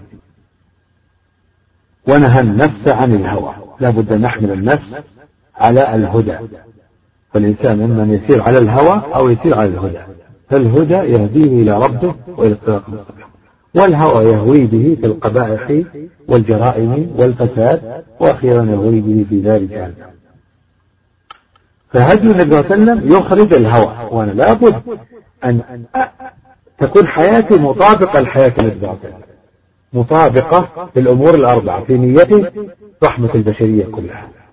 ونهى النفس عن الهوى. لا بد أن نحمل النفس على الهدى، فالإنسان إما أن يسير على الهوى أو يسير على الهدى. فالهدى يهديه إلى ربه وإلى الصراط المستقيم، والهوى يهوي به في القبائح والجرائم والفساد، وأخيرا يهوي به في نار جهنم. فهدي النبي صلى الله عليه وسلم يخرج الهوى، وأنا لابد أن تكون حياتي مطابقة لحياة النبي صلى الله عليه وسلم، مطابقة في الأمور الأربعة: في نيته رحمة البشرية كلها،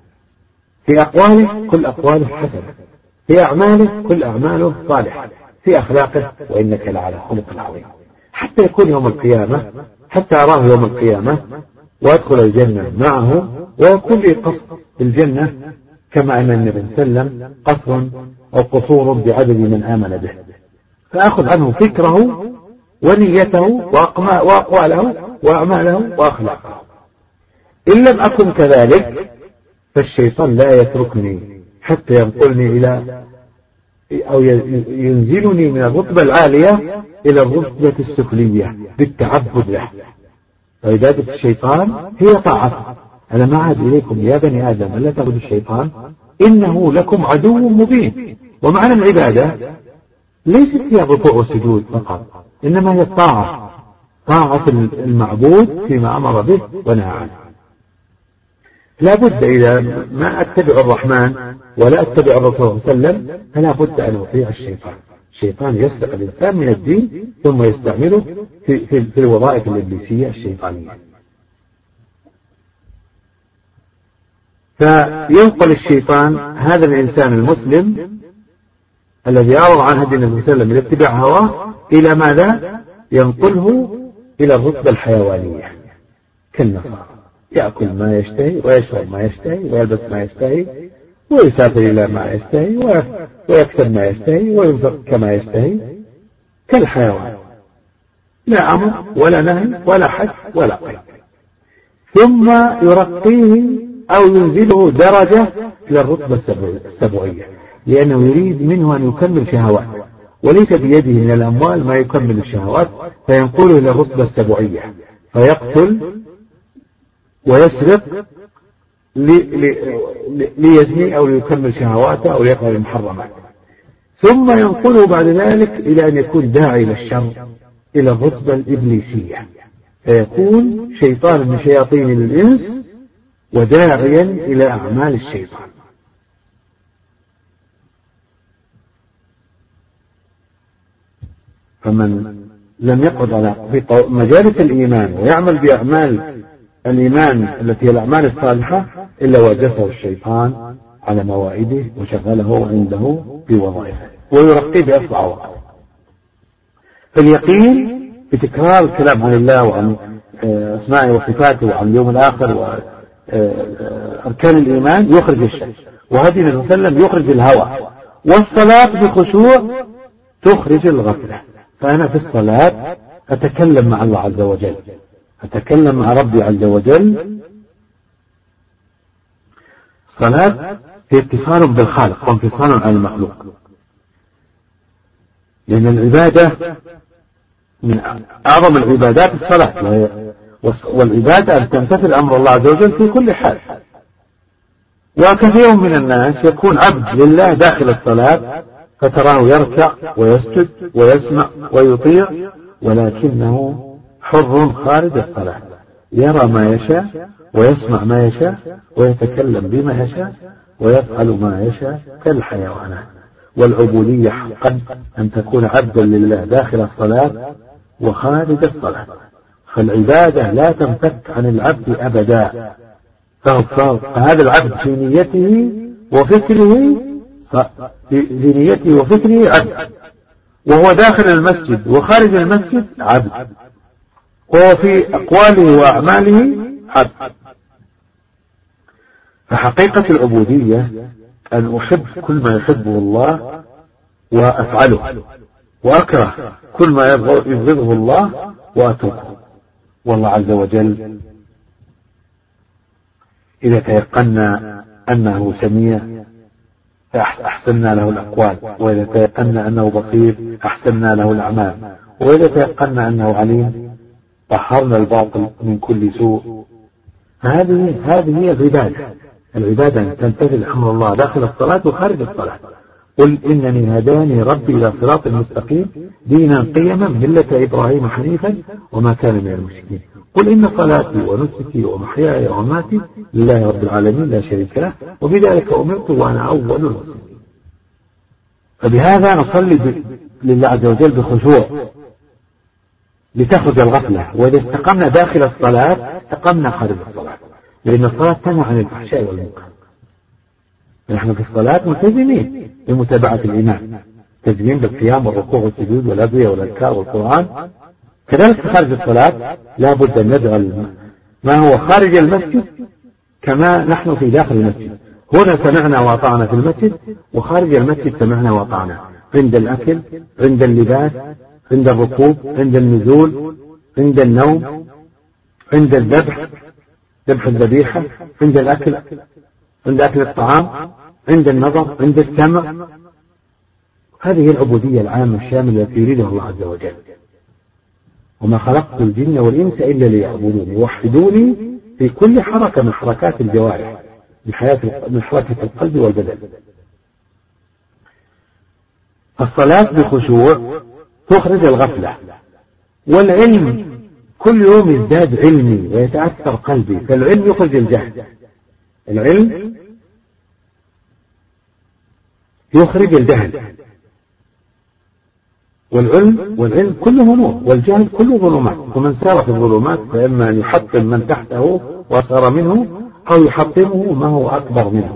في أقواله كل أقواله حسنة، في أعماله كل أعماله صالحة، في أخلاقه وإنك لعلى خلق عظيم، حتى يكون يوم القيامة، حتى أراه يوم القيامة وأدخل الجنة معه ويكون لي قصر في الجنة كما أن النبي صلى الله عليه وسلم قصر أو قصور بعدد من آمن به، فأخذ عنه فكره ونيته وأقواله وأعماله وأخلاقه. إن لم أكن كذلك فالشيطان لا يتركني حتى ينقلني إلى أو ينزلني من الرتبة العالية إلى الرتبة السفلية بالتعبد له. عبادة الشيطان هي طاعته. أنا ما عاد إليكم يا بني آدم ألا تعبدوا الشيطان إنه لكم عدو مبين. ومعنى العبادة ليست هي الركوع والسجود فقط، إنما هي الطاعة، طاعة المعبود فيما أمر به ونهى عنه. لا بد إذا ما أتبع الرحمن ولا أتبع الرسول صلى الله عليه وسلم فلا بد أن أطيع الشيطان. الشيطان يسرق الإنسان من الدين ثم يستعمله في, في, في الوظائف الإبليسية الشيطانية. فينقل الشيطان هذا الإنسان المسلم الذي أعرض عن هدي النبي صلى الله عليه وسلم لاتباع هواه إلى ماذا؟ ينقله إلى الرتبة الحيوانية كالنصارى، يأكل ما يشتهي ويشرب ما يشتهي ويلبس ما يشتهي ويسافر إلى ما يشتهي ويكسب ما يشتهي وينفق كما يشتهي كالحيوان، لا أمر ولا نهي ولا حج ولا قيد. ثم يرقيه أو ينزله درجة إلى الرتبة السبعية، لأنه يريد منه أن يكمل شهوات وليس بيده من الأموال ما يكمل الشهوات، فينقله إلى الرتبة السبعية فيقتل ويسرق ليزني أو ليكمل شهواته أو ليقضي المحرمات. ثم ينقله بعد ذلك إلى أن يكون داعي للشر إلى الرتبة الإبليسية، فيكون شيطان من شياطين الإنس وداعيا إلى أعمال الشيطان. فمن لم يقعد على مجالس الإيمان ويعمل بأعمال الإيمان التي هي الأعمال الصالحة إلا وجسه الشيطان على موائده وشغله عنده بوظائفه ويرقيه بأصلع وقت. فاليقين بتكرار الكلام عن الله وعن أسمائه وصفاته وعن اليوم الآخر وأركان الإيمان يخرج الشك، وهدي النبي صلى الله عليه وسلم يخرج الهوى، والصلاة بخشوع تخرج الغفلة. فأنا في الصلاة أتكلم مع الله عز وجل، أتكلم مع ربي عز وجل. صلاة هي اتصال بالخالق وانفصال عن المخلوق، لأن العبادة من أعظم العبادات الصلاة، والعبادة أن تمتثل أمر الله عز وجل في كل حال. وكثير من الناس يكون عبد لله داخل الصلاة فتراه يركع ويسجد ويسمع ويطيع، ولكنه حر خارج الصلاة، يرى ما يشاء ويسمع ما يشاء ويتكلم بما يشاء ويفعل ما يشاء كالحيوانات. والعبودية حقا أن تكون عبدا لله داخل الصلاة وخارج الصلاة. فالعبادة لا تنفك عن العبد أبدا، فهذا العبد في نيته وفكره في نيته وفكره عبد، وهو داخل المسجد وخارج المسجد عبد، وهو في أقواله وأعماله عبد. فحقيقة العبودية أن أحب كل ما يحبه الله وأفعله، وأكره كل ما يبغضه الله وأتركه. والله عز وجل إذا تيقنا أنه سميع فأحسننا له الأقوال، وإذا تيقنا أنه بصير أحسننا له الأعمال، وإذا تيقنا أنه عليم طهرنا الباطل من كل سوء. هذه هذه هي العبادة. العبادة أن تمتثل أمر الله داخل الصلاة وخارج الصلاة. قل إنني هداني ربي إلى صراط مستقيم دينا قيما ملة إبراهيم حنيفا وما كان من المشركين. قل إن صلاتي ونسكي ومحياي ومماتي لله رب العالمين لا شريك له وبذلك أمرت وأنا أول المسلمين. فبهذا نصلي لله عز وجل بخشوع لتخرج الغفلة، وإذا استقمنا داخل الصلاة استقمنا خارج الصلاة، لأن الصلاة تنهى عن الفحشاء والمنكر. نحن في الصلاة ملتزمين بمتابعة الإمام، تزمين بالقيام والركوع والسجود والأدعية والأذكار والقرآن. كذلك في خارج الصلاة لا بد أن ندعو ما هو خارج المسجد كما نحن في داخل المسجد. هنا سمعنا وأطعنا في المسجد، وخارج المسجد سمعنا وأطعنا عند الأكل، عند اللباس، عند الركوب، عند النزول، عند النوم، عند الذبح، ذبح الذبيحة، عند الأكل، عند أكل الطعام، عند النظر، عند السمع. هذه العبودية العامة الشاملة التي يريدها الله عز وجل. وما خلقت الجن والإنس إلا ليعبدوني يوحدوني في كل حركة من حركات الجوارح، من حياة من حركة القلب والبدن. الصلاة بخشوع تخرج الغفلة، والعلم كل يوم يزداد علمي ويتأثر قلبي، فالعلم يخرج الجهل. العلم يخرج الجهل، والعلم والعلم كله نور، والجهل كله ظلمات. ومن سار في الظلمات فإما أن يحطم من تحته وصار منه، أو يحطمه ما هو أكبر منه.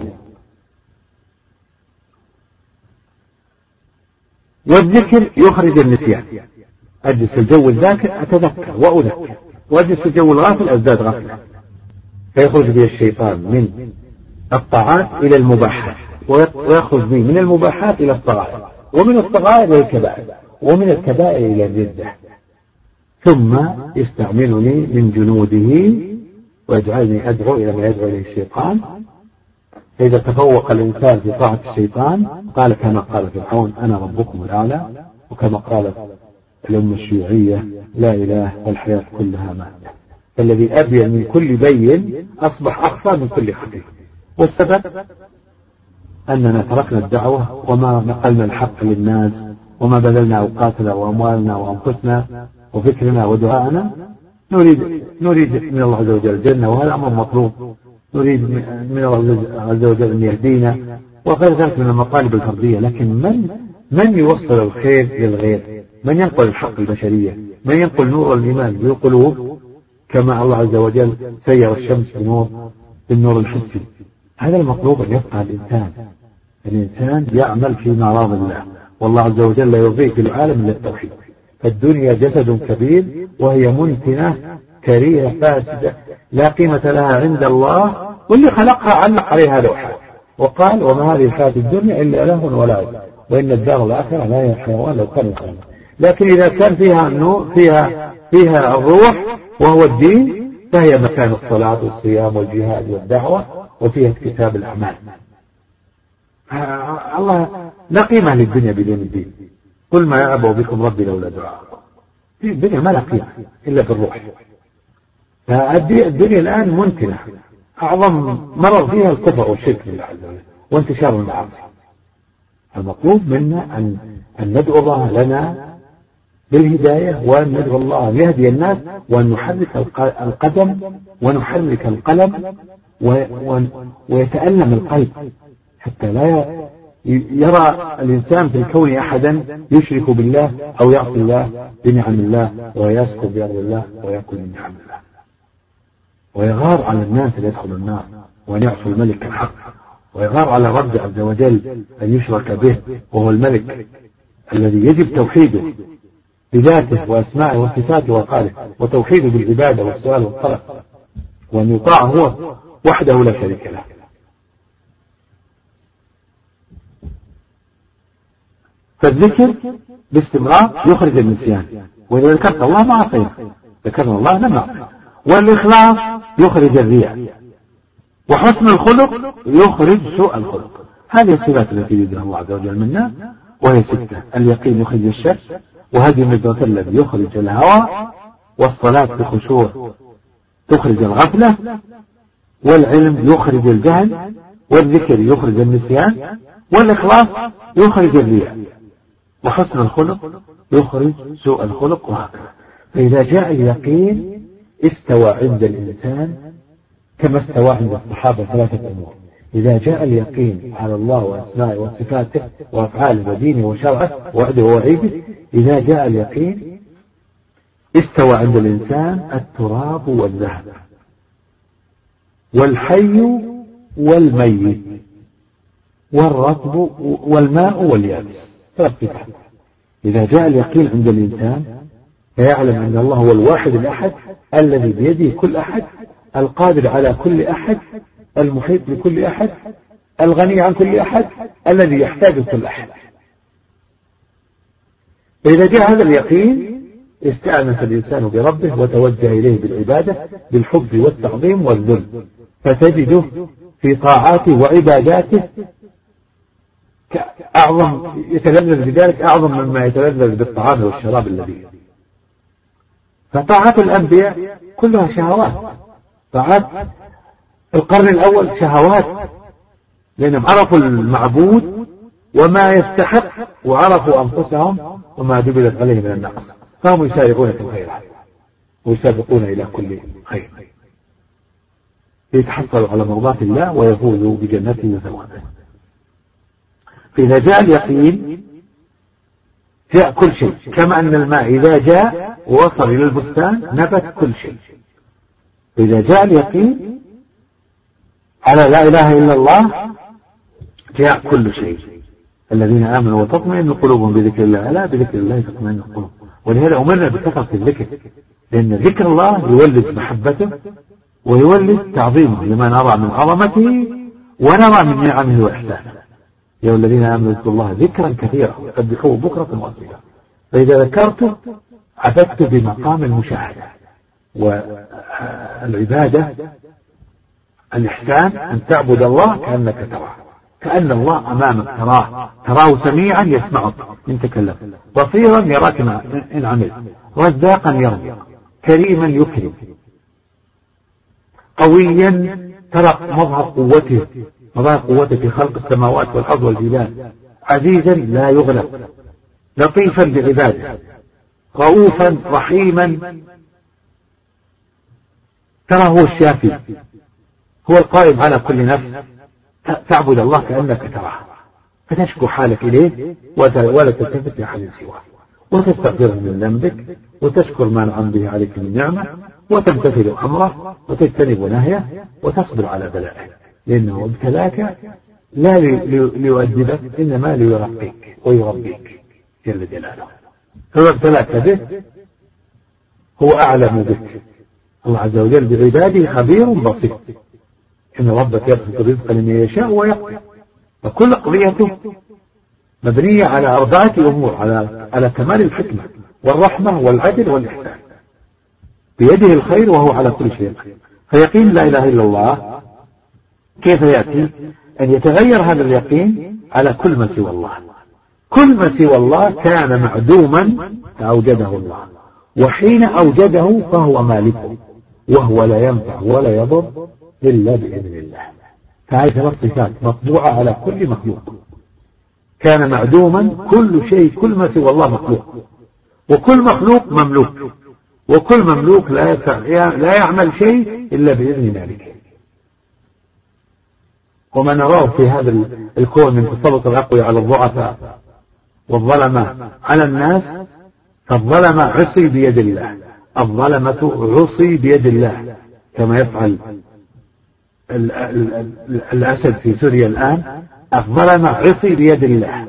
والذكر يخرج النسيان. أجلس في الجو الذاكر أتذكر وأذكر، وأجلس في الجو الغافل أزداد غفلة، فيخرج بي الشيطان من الطاعات إلى المباحات، ويخرج بي من المباحات إلى الصغائر، ومن الصغائر إلى الكبائر، ومن الكبائر إلى الردة، ثم يستعملني من جنوده ويجعلني أدعو إلى ما يدعو إليه الشيطان. فإذا تفوق الإنسان في طاعة الشيطان قال كما قال فرعون أنا ربكم الأعلى، وكما قالت الأمة الشيوعية لا إله والحياة كلها مات. فالذي أبين من كل بين أصبح أخفى من كل خفي. والسبب أننا تركنا الدعوة وما نقلنا الحق للناس، وما بذلنا أوقاتنا وأموالنا وأنفسنا وفكرنا ودعائنا. نريد نريد من الله عز وجل الجنة، وهذا أمر مطلوب. نريد من الله عز وجل أن يهدينا، وغير ذلك من المطالب الفردية. لكن من من يوصل الخير للغير؟ من ينقل الحق البشرية؟ من ينقل نور الإيمان بالقلوب كما الله عز وجل سير الشمس بنور بالنور الحسي؟ هذا المطلوب أن يفعل الإنسان. الإنسان يعمل في مرام الله، والله عز وجل لا يرضيه في العالم إلا التوحيد. فالدنيا جسد كبير وهي منتنة كريهة فاسدة لا قيمة لها عند الله، واللي خلقها علق عليها لوحة وقال وما هذه الحياة الدنيا إلا لهو ولعب وإن الدار الآخرة لا هي حيوان لو كان يعلم. لكن إذا كان فيها النور فيها فيها الروح وهو الدين، فهي مكان الصلاة والصيام والجهاد والدعوة، وفيها اكتساب الأعمال. الله لا قيمة للدنيا بدون الدين. قل ما يعبأ بكم ربي لولا دعاءكم. الدنيا ما لا قيمة إلا بالروح. فالدنيا الآن منتنة، أعظم مرض فيها الكفر والشرك بالله عز وجل وانتشار المعاصي. المطلوب منا أن أن ندعو الله لنا بالهداية، وأن ندعو الله أن يهدي الناس، وأن نحرك القدم ونحرك القلم ويتألم القلب حتى لا يرى الإنسان في الكون أحدا يشرك بالله أو يعصي الله بنعم الله ويسكت بأمر الله ويأكل من نعم الله، ويغار على الناس اللي يدخلوا النار وأن يعصوا الملك الحق، ويغار على الرب عز وجل أن يشرك به، وهو الملك الذي يجب توحيده بذاته وأسمائه وصفاته وقاله، وتوحيده بالعبادة والسؤال والطلب، وأن يطاع هو وحده لا شريك له. فالذكر باستمرار يخرج النسيان، وإذا ذكرت الله ما عصينا، ذكرنا الله لم نعصي. والإخلاص يخرج الرياء، وحسن الخلق يخرج سوء الخلق. هذه الصفات التي يريدها الله عز وجل منا، وهي ستة: اليقين يخرج الشك، وهدي المتوسل يخرج الهوى، والصلاة بخشوع تخرج الغفلة، والعلم يخرج الجهل، والذكر يخرج النسيان، والإخلاص يخرج الرياء، وحسن الخلق يخرج سوء الخلق، وهكذا. فإذا جاء اليقين استوى عند الإنسان كما استوى عند الصحابة ثلاثة أمور: إذا جاء اليقين على الله وأسمائه وصفاته وأفعاله ودينه وشرعه وعده ووعيده، إذا جاء اليقين استوى عند الإنسان التراب والذهب والحي والميت. والرطب والماء واليابس، ثلاث صفات. إذا جاء اليقين عند الإنسان فيعلم أن الله هو الواحد الأحد الذي بيده كل أحد، القادر على كل أحد، المحيط بكل أحد، الغني عن كل أحد، الذي يحتاج كل أحد. فإذا جاء هذا اليقين استأنس الإنسان بربه وتوجه إليه بالعبادة بالحب والتعظيم والذل، فتجده في طاعاته وعباداته أعظم، يتلذذ بذلك أعظم مما يتلذذ بالطعام والشراب الذي. فطاعات الأنبياء كلها شهوات، طاعات القرن الأول شهوات، لأنهم عرفوا المعبود وما يستحق وعرفوا أنفسهم وما جبلت عليه من النقص، فهم يسارعون في الخيرات ويسابقون إلى كل خير ليتحصلوا على مرضات الله ويفوزوا بجنته وثوابه. فإذا جاء اليقين جاء كل شيء، كما أن الماء إذا جاء ووصل إلى البستان نبت كل شيء. فإذا جاء اليقين على لا إله إلا الله جاء كل شيء. الذين آمنوا وتطمئن قلوبهم بذكر الله، ألا بذكر الله تطمئن القلوب. ولهذا أمرنا بكثرة الذكر، لأن ذكر الله يولد محبته ويولد تعظيمه لما نرى من عظمته ونرى من نعمه وإحسانه. يا الذين آمنوا اذكروا الله ذكرا كثيرا وسبحوه بكرة وأصيلا. فإذا ذكرت عبدت بمقام المشاهدة. والعبادة الإحسان أن تعبد الله كأنك تراه، كأن الله أمامك تراه، تراه سميعا يسمعك إن تكلم، بصيرا يراك إن عمل، رزاقا يرزق، كريما يكرم، قويا ترى مظهر قوته، مظهر قوته في خلق السماوات والأرض والجبال، عزيزا لا يغلب، لطيفا بعباده، رؤوفا رحيما، ترى هو الشافي، هو القائم على كل نفس. تعبد الله كأنك تراه، فتشكو حالك إليه ولا تلتفت لأحد سواه، وتستغفره من ذنبك، وتشكر ما نعم به عليك من نعمة، وتمتثل أمره وتجتنب نهيه، وتصبر على بلائه، لأنه ابتلاك لا ليؤدبك إنما ليرقيك ويربيك جل جلاله. فما ابتلاك به هو أعلم بك. الله عز وجل بعباده خبير بصير، إن ربك يبسط الرزق لمن يشاء ويقدر. فكل قضيته مبنية على أربعة أمور، على على كمال الحكمة والرحمة والعدل والإحسان، بيده الخير وهو على كل شيء. فيقين لا إله إلا الله كيف يأتي؟ أن يتغير هذا اليقين على كل ما سوى الله. كل ما سوى الله كان معدوما فأوجده الله، وحين أوجده فهو مالكه، وهو لا ينفع ولا يضر إلا بإذن الله. فهذه ثلاث صفات مطبوعة على كل مخلوق. كان معدوما، كل شيء كل ما سوى الله مخلوق، وكل مخلوق مملوك، وكل مملوك لا لا يعمل شيء إلا بإذن مالكه. وما نراه في هذا الكون من تسلط الأقوياء على الضعفاء والظلمة على الناس، فالظلمة عصي بيد الله، الظلمة عصي بيد الله، كما يفعل الأسد في سوريا الآن. الظلمة عصي بيد الله،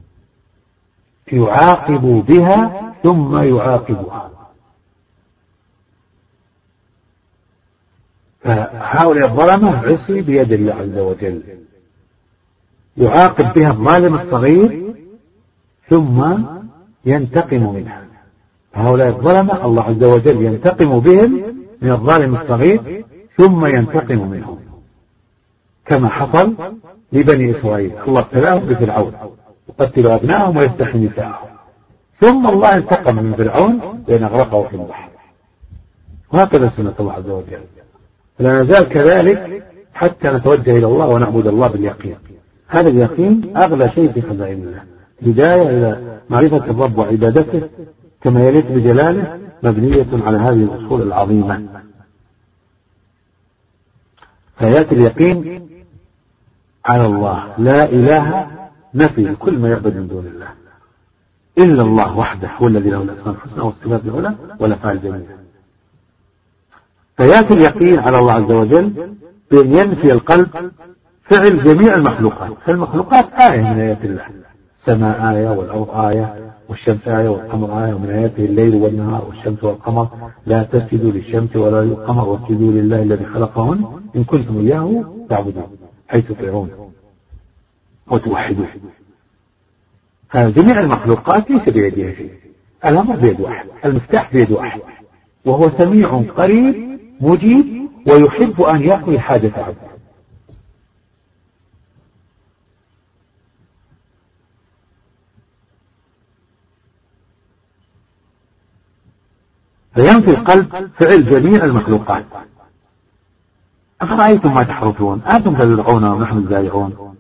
يعاقب بها ثم يعاقبها. فهؤلاء الظلمة عصي بيد الله عز وجل، يعاقب بها الظالم الصغير ثم ينتقم منها. هؤلاء الظلمة الله عز وجل ينتقم بهم من الظالم الصغير ثم ينتقم منهم، كما حصل لبني إسرائيل. الله ابتلاهم بفرعون وقتلوا أبنائهم ويستحيي نساءهم، ثم الله انتقم من فرعون لأن أغرقه في البحر. وهكذا سنة الله عز وجل، فلا نزال كذلك حتى نتوجه إلى الله ونعبد الله باليقين. هذا اليقين أغلى شيء في خزائن الله، بداية إلى معرفة الرب وعبادته كما يليق بجلاله، مبنية على هذه الأصول العظيمة. فيأتي اليقين على الله، لا إله نفي كل ما يعبد من دون الله إلا الله وحده، هو الذي له الأسماء الحسنى والصفات العلى والأفعال الجميلة. فيأتي اليقين على الله عز وجل بأن ينفي القلب فعل جميع المخلوقات. فالمخلوقات آية من آيات الله، السماء آية والأرض آية والشمس آية والقمر آية، ومن آياته الليل والنهار والشمس والقمر لا تسجدوا للشمس ولا للقمر واسجدوا لله الذي خلقهن إن كنتم إياه تعبدون، أي تطيعون وتوحدون. فجميع المخلوقات ليس بيده شيء، الأمر بيد واحد، المفتاح بيد واحد، وهو سميع قريب مجيب ويحب أن يقضي حاجة عبده. فينفي القلب فعل جميع المخلوقات. أفرأيتم ما تحرثون أنتم تزرعون ونحن الزارعون،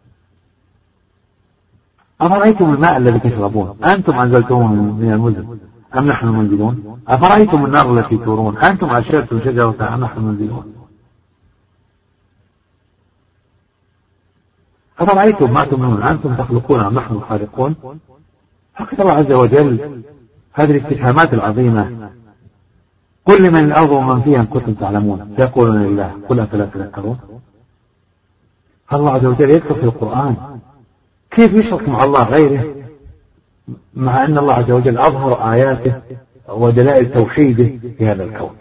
أفرأيتم الماء الذي تشربون أنتم أنزلتموه من المزن أم نحن المنزلون، أفرأيتم النار التي تورون أنتم أنشأتم شجرتها أم نحن المنزلون، أفرأيتم ما تمنون أنتم تخلقون أم نحن الخالقون. فقد الله عز وجل هذه الاستفهامات العظيمة، قل لمن الأرض ومن فيها إن كنتم تعلمون سيقولون لله قل أفلا تذكرون. الله عز وجل يذكر في القرآن كيف يشرك مع الله غيره، مع أن الله عز وجل أظهر آياته ودلائل توحيده في هذا الكون.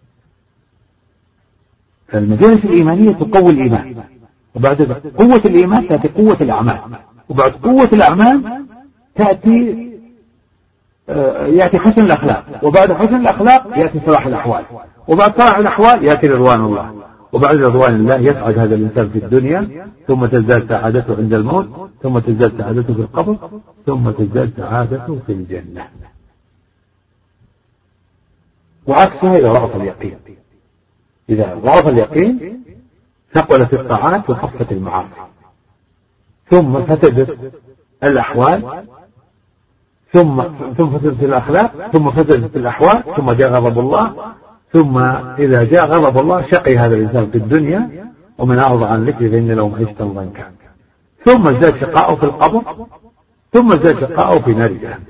فالمجالس الإيمانية تقوي الإيمان، وبعد قوة الإيمان تأتي قوة الأعمال، وبعد قوة الأعمال تأتي يأتي حسن الأخلاق، وبعد حسن الأخلاق يأتي صلاح الأحوال، وبعد صلاح الأحوال يأتي رضوان الله، وبعد رضوان الله يسعد هذا الإنسان في الدنيا، ثم تزداد سعادته عند الموت، ثم تزداد سعادته في القبر، ثم تزداد سعادته في الجنة. وعكسها إذا ضعف اليقين، إذا ضعف اليقين ثقلت الطاعات وخفت المعاصي، ثم فسدت الأحوال، ثم ثم فسدت الأخلاق، ثم فسدت الأحوال، ثم جاء غضب الله، ثم إذا جاء غضب الله شقي هذا الإنسان في الدنيا، ومن أعرض عن ذكري فإن له معيشة ضنكا، ثم ازداد شقاءه في القبر، ثم ازداد شقاءه في نار جهنم.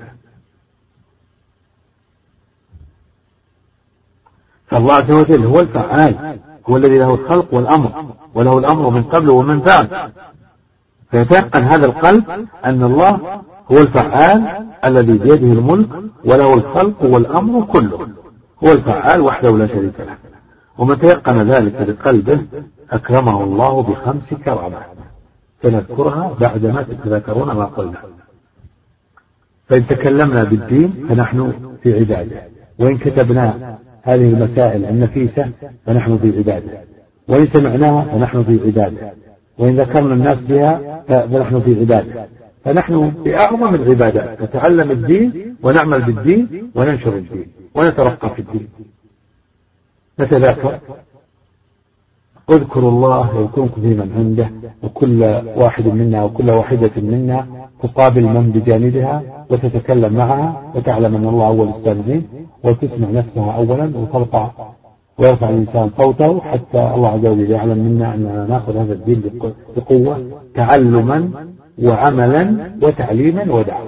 فالله عز وجل هو الفعال، هو الذي له الخلق والأمر، وله الأمر من قبل ومن بعد. فيتيقن هذا القلب أن الله هو الفعال الذي بيده الملك وله الخلق والأمر كله، هو الفعال وحده لا شريك له. ومن تيقن ذلك بقلبه أكرمه الله بخمس كرامات سنذكرها بعدما تتذكرون ما قلنا. فإن تكلمنا بالدين فنحن في عبادة، وإن كتبنا هذه المسائل النفيسة فنحن في عبادة، وإن سمعناها فنحن في عبادة، وإن ذكرنا الناس بها فنحن في عبادة. فنحن في أعظم العبادات نتعلم الدين ونعمل بالدين وننشر الدين ونترقى في الدين. نتذاكر، اذكروا الله يذكركم في من عنده، وكل واحد منا وكل واحدة منا تقابل من بجانبها وتتكلم معها وتعلم أن الله أول السامعين، وتسمع نفسها أولا وترفع ويرفع الإنسان صوته حتى الله عز وجل يعلم منا أننا نأخذ هذا الدين بقوة تعلما وعملا وتعليما ودعوة.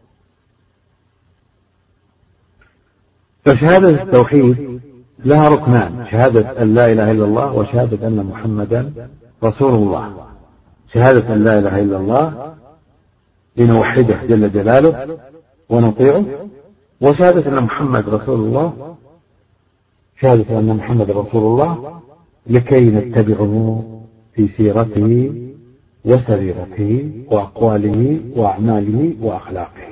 فشهادة التوحيد لها ركنان، شهادة أن لا إله إلا الله وشهادة أن محمدا رسول الله. شهادة أن لا إله إلا الله لنوحده جل جلاله ونطيعه، وشهادة أن محمد رسول الله، شهادة أن محمد رسول الله لكي نتبعه في سيرته وسريرته وأقواله وأعماله وأخلاقه.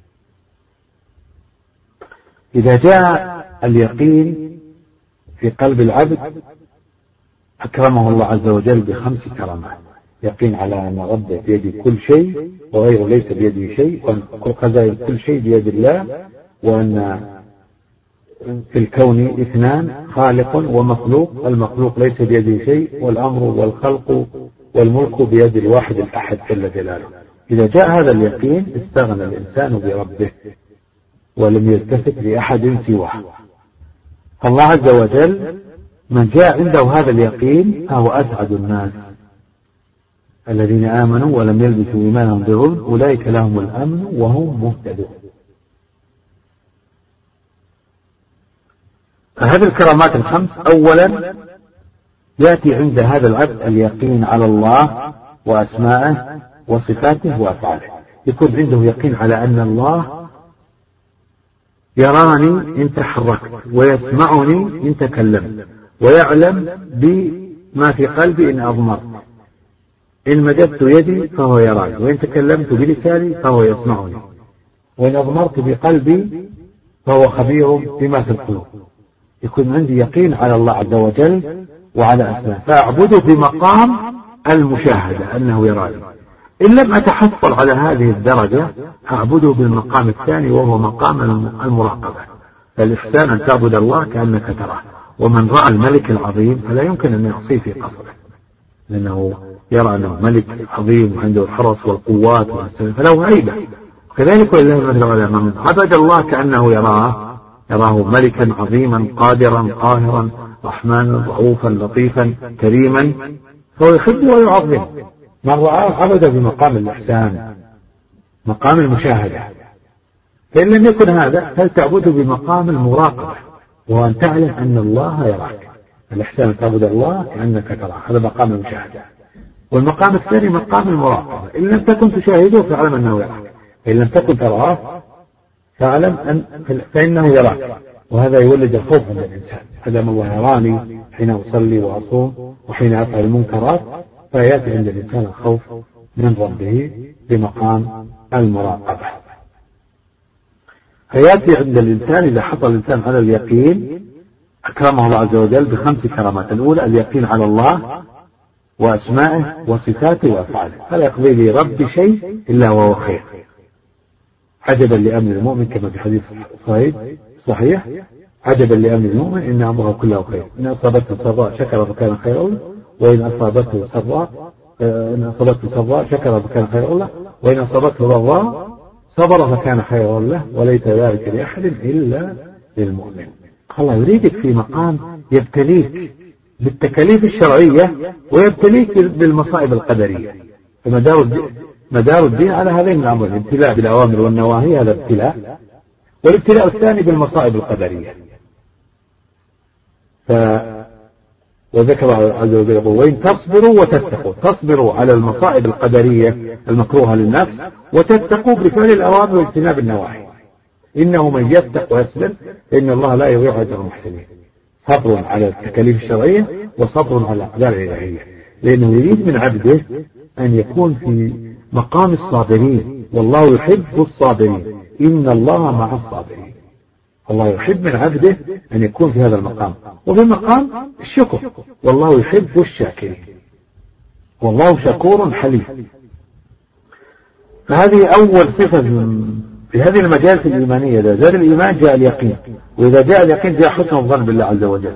إذا جاء اليقين في قلب العبد أكرمه الله عز وجل بخمس كرامات: يقين على أن ربه بيده كل شيء وغيره ليس بيده شيء، وأن خزائن كل شيء بيد الله، وأن في الكون اثنان: خالق ومخلوق، المخلوق ليس بيده شيء، والأمر والخلق والملك بيد الواحد الأحد جل جلاله. إذا جاء هذا اليقين استغنى الإنسان بربه ولم يلتفت لأحد سواه. فالله عز وجل من جاء عنده هذا اليقين فهو أسعد الناس، الذين آمنوا ولم يلبسوا إيمانهم بظلم أولئك لهم الأمن وهم مهتدون. فهذه الكرامات الخمس: أولا يأتي عند هذا العبد اليقين على الله وأسمائه وصفاته وأفعاله، يكون عنده يقين على أن الله يراني إن تحركت، ويسمعني إن تكلمت، ويعلم بما في قلبي إن أضمرت، إن مددت يدي فهو يراني، وإن تكلمت بلساني فهو يسمعني، وإن أضمرت بقلبي فهو خبير بما في القلوب. يكون عندي يقين على الله عز وجل وعلى أسمائه، فأعبده بمقام المشاهدة أنه يراني. إن لم أتحصل على هذه الدرجة أعبده بالمقام الثاني وهو مقام المراقبة. فالإحسان أن تعبد الله كأنك تراه، ومن رأى الملك العظيم فلا يمكن أن يعصيه في قصره، لأنه يرى أنه ملك عظيم وعنده الحرس والقوات والسلام فله هيبة. كذلك ولله المثل الأعلى، من عبد الله كأنه يراه يراه ملكا عظيما قادرا قاهرا رحمانا رؤوفا لطيفا كريما فهو يحبه ويعظمه. من رآه عبد بمقام الإحسان مقام المشاهدة. فإن لم يكن هذا فلتعبده بمقام المراقبة، وأن تعلم أن الله يراك. الإحسان تعبد الله كأنك تراه، هذا مقام المشاهدة. والمقام الثاني مقام المراقبة، إن لم تكن تشاهده فاعلم أنه يراك، فإن لم تكن تراه فاعلم أن فإنه يراك. وهذا يولد الخوف عند الإنسان، عندما الله يراني حين أصلي وأصوم وحين أفعل المنكرات، فيأتي عند الإنسان الخوف من ربه بمقام المراقبة. فيأتي عند الإنسان إذا حصل الإنسان على اليقين أكرمه الله عز وجل بخمس كرامات. الأولى اليقين على الله وأسمائه وصفاته وأفعاله، فلا يقضي لي ربي شيء إلا وهو خير. عجبا لأمر المؤمن كما في حديث صحيح، عجبا لأمر المؤمن إن أمره كله خير، إن أصابته سراء شكر فكان خيرا له، وإن أصابته سراء إن أصابته سراء شكر فكان خيرا له، وإن أصابته ضراء صبر فكان خيرا له، وليس ذلك لأحد إلا للمؤمن. الله يريدك في مقام يبتليك بالتكاليف الشرعية ويبتليك بالمصائب القدرية. فمدار الدين مدار الدين على هذين الأمرين، الابتلاء بالأوامر والنواهي هذا ابتلاء، والابتلاء الثاني بالمصائب القدرية. ف وذكر عز وجل يقول وإن تصبروا وتتقوا، تصبروا على المصائب القدرية المكروهة للنفس، وتتقوا بفعل الأوامر واجتناب النواهي، إنه من يتق ويصبر إن الله لا يضيع أجر المحسنين. صبر على التكاليف الشرعية وصبر على الأقدار الإلهية، لأنه يريد من عبده أن يكون في مقام الصابرين، والله يحب الصابرين، إن الله مع الصابرين. الله يحب من عبده أن يكون في هذا المقام، وفي مقام الشكر، والله يحب الشاكرين، والله شكور حليم. فهذه أول صفة في هذه المجالس الإيمانية. إذا زاد الإيمان جاء اليقين، وإذا جاء اليقين جاء حسن الظن بالله عز وجل.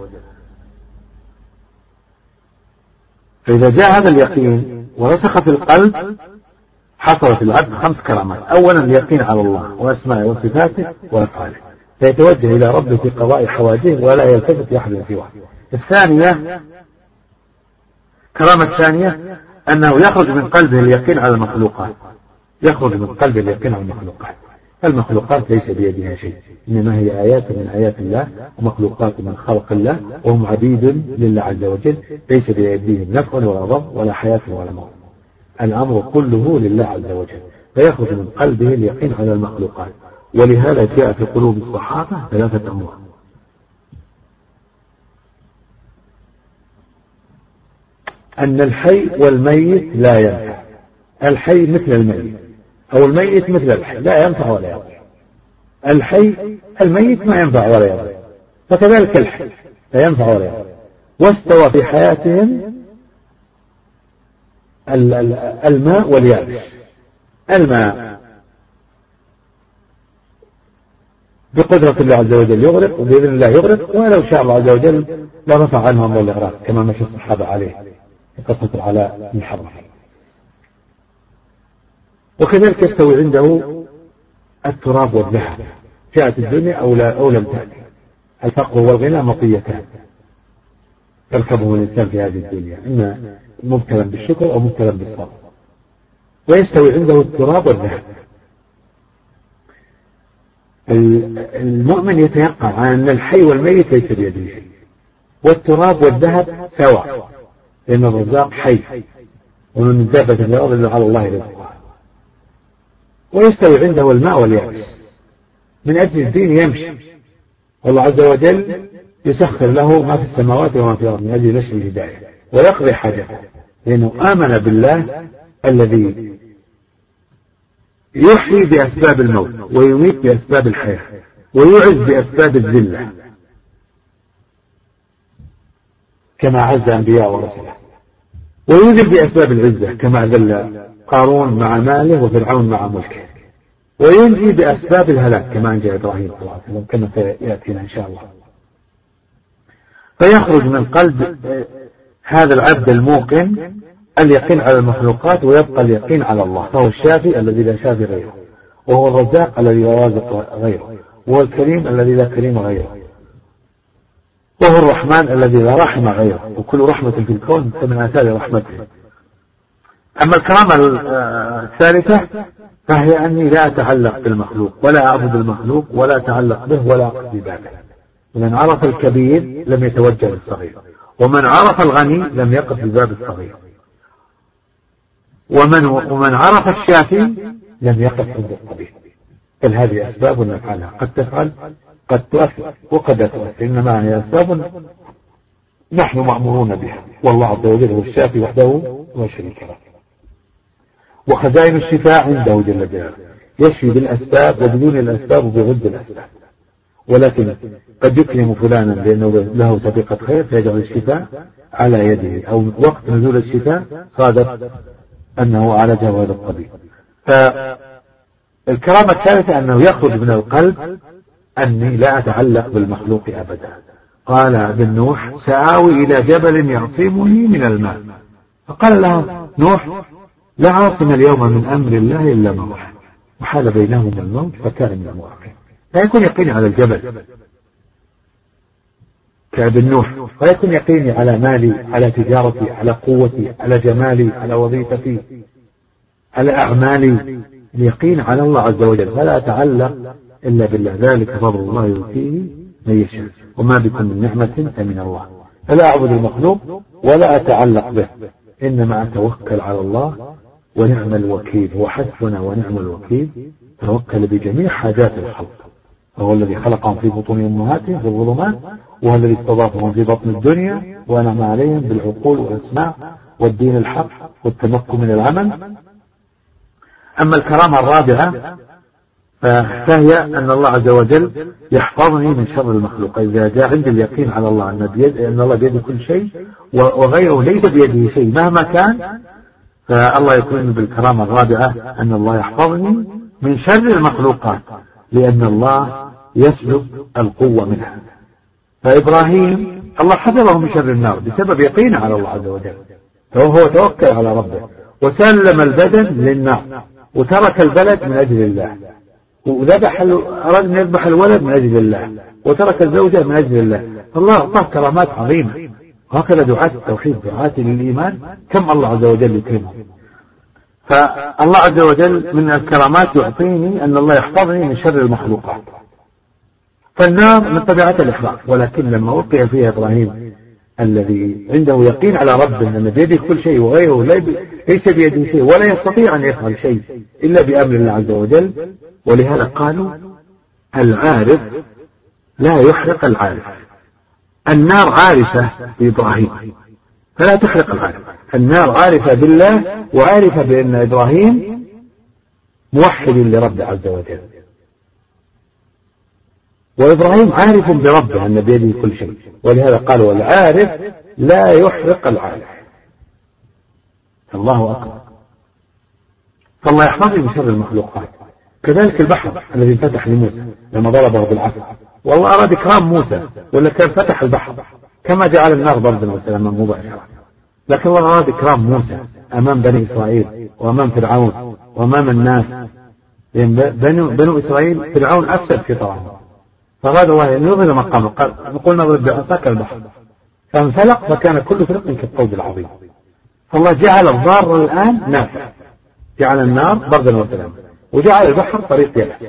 فإذا جاء هذا اليقين ورسخ في القلب حصلت العبد خمس كرامات. أولا اليقين على الله وأسمائه وصفاته وأفعاله، فيتوجه إلى ربه في قضاء حوائجه ولا يلتفت لأحد سواه. الثانية كرامة ثانية أنه يخرج من قلبه اليقين على المخلوقات، يخرج من قلبه اليقين على المخلوقات. المخلوقات ليس بيدها شيء، إنما هي آيات من آيات الله ومخلوقات من خلق الله، وهم عبيد لله عز وجل، ليس بيديهم نفع ولا ضر ولا حياة ولا موت، الأمر كله لله عز وجل. فيخرج من قلبه اليقين على المخلوقات. ولهذا جاء في قلوب الصحابة ثلاثة أمور: أن الحي والميت لا ينفع، الحي مثل الميت، أو الميت مثل الحي، لا ينفع ولا يضر. الحي الميت ما ينفع ولا يضر، فكذلك الحي لا ينفع ولا يضر. واستوى في حياتهم الماء واليابس. الماء بقدرة الله عز وجل يغرق، وبإذن الله يغرق، ولو شاء الله عز وجل لرفع عنهم الإغراق كما مشى الصحابة عليه في قصة العلاء بن حرب. وكذلك يستوي عنده التراب والذهب. جاءت الدنيا أو, لا أو لم تأتي، الفقر والغنى مطيتان يركبه الإنسان في هذه الدنيا، إما مبتلا بالشكر أو مبتلا بالصبر. ويستوي عنده التراب والذهب. المؤمن يتيقن عن أن الحي والميت ليس بيده شيء، والتراب والذهب سواء، لأن الرزاق حي، ومن من دابة في الأرض إلا على الله رزقها. ويستوي عنده الماء واليابس، من أجل الدين يمشي، والله عز وجل يسخر له ما في السماوات وما في الأرض من أجل نشر الهداية ويقضي حاجته، لأنه آمن بالله الذي يحيي بأسباب الموت ويميت بأسباب الحياة ويعز بأسباب الذلة كما عز أنبياء ورسله، ويذل بأسباب العزة كما ذل قارون مع ماله وفرعون مع ملكه، وينجي بأسباب الهلاك كما أنجى إبراهيم صلى الله عليه وسلم كما سيأتينا إن شاء الله. فيخرج من قلب هذا العبد الموقن اليقين على المخلوقات ويبقى اليقين على الله، فهو الشافي الذي لا شافي غيره، وهو الرزاق الذي لا رازق غيره، وهو الكريم الذي لا كريم غيره، وهو الرحمن الذي لا رحم غيره، وكل رحمة في الكون فمن آثار رحمته. أما الكرامة الثالثة فهي أني لا أتعلق بالمخلوق ولا أعبد المخلوق ولا أتعلق به ولا أقضي باله. ومن عرف الكبير لم يتوجه للصغير، ومن عرف الغني لم يقف بباب الصغير، ومن ومن عرف الشافي لم يقف عند الطبيب. بل هذه أسباب نفعلها، قد تفعل قد تؤثر وقد لا تؤثر، إنما هي أسباب نحن مأمورون بها، والله عز وجل هو الشافي وحده لا شريك له. وخزائن الشفاء عنده جل جلاله، يشفي بالأسباب وبدون الأسباب وبغض الأسباب، ولكن قد يكرم فلانا لأنه له سابقة خير فيجعل الشفاء على يده، أو وقت نزول الشفاء صادف أنه عالجه هذا الطبيب. فالكرامة الثالثة أنه يخرج من القلب أني لا أتعلق بالمخلوق أبدا. قال ابن نوح سآوي إلى جبل يعصمني من الماء، فقال له نوح لا عاصم اليوم من أمر الله إلا ما رحم، وحال بينهم الموت فكان من المغرقين. لا يكون يقيني على الجبل كابن نوح، ويكون يقيني على مالي، على تجارتي، على قوتي، على جمالي، على وظيفتي، على أعمالي. اليقين على الله عز وجل، فلا أتعلق إلا بالله، ذلك فضل الله يؤتيه من يشاء، وما بكم من نعمة فمن الله. فلا أعبد المخلوق ولا أتعلق به، إنما أتوكل على الله ونعم الوكيل، هو حسبنا ونعم الوكيل. توكل بجميع حاجات الخلق، وهو الذي خلقهم في بطون أمهاتهم في الظلمات، وهو الذي استضافهم في بطن الدنيا ونعم عليهم بالعقول والأسماع والدين الحق والتمكن من العمل. أما الكرامة الرابعة فهي أن الله عز وجل يحفظني من شر المخلوق. إذا جاء عندي اليقين على الله أن, بيد أن الله بيده كل شيء وغيره ليس بيده شيء مهما كان، فالله يكون بالكرامة الرابعة أن الله يحفظني من شر المخلوقات، لأن الله يسلب القوة منها. فإبراهيم الله حفظه من شر النار بسبب يقينه على الله عز وجل، فهو توكل على ربه وسلم البدن للنار وترك البلد من أجل الله، وذبح أراد أن يذبح الولد من أجل الله، وترك الزوجة من أجل الله. الله أعطاه كرامات عظيمة. وهكذا دعاة التوحيد دعاة للإيمان كم الله عز وجل يكرمهم. فالله عز وجل من الكرامات يعطيني أن الله يحفظني من شر المخلوقات. فالنار من طبيعة الإحراق، ولكن لما ألقي فيها إبراهيم الذي عنده يقين على ربه أن بيده كل شيء وغيره ليس بيده شيء ولا يستطيع أن يفعل شيء إلا بأمر الله عز وجل، ولهذا قالوا العارف لا يحرق العارف. النار عارفة بإبراهيم فلا تحرق العارف، النار عارفة بالله وعارفة بأن إبراهيم موحد لرب عز وجل، وإبراهيم عارف بربه أن بيده كل شيء، ولهذا قالوا العارف لا يحرق العارف. الله أكبر. فالله يحفظه من شر المخلوقات. كذلك البحر الذي فتح لموسى لما ضربه بالعصا، والله أراد إكرام موسى ولا كان فتح البحر كما جعل النار بردا وسلاما مباشرة، لكن الله أراد إكرام موسى أمام بني إسرائيل وأمام فرعون وأمام الناس، لأن بنو, بنو إسرائيل فرعون أفسد في طرحه، فأراد الله أن يظهر مقامه، قال نقول نضرب بعصاك البحر فانفلق فكان كل فرق كالطود العظيم. فالله جعل الضار الآن نافع، جعل النار بردا وسلاما وجعل البحر طريق يبس.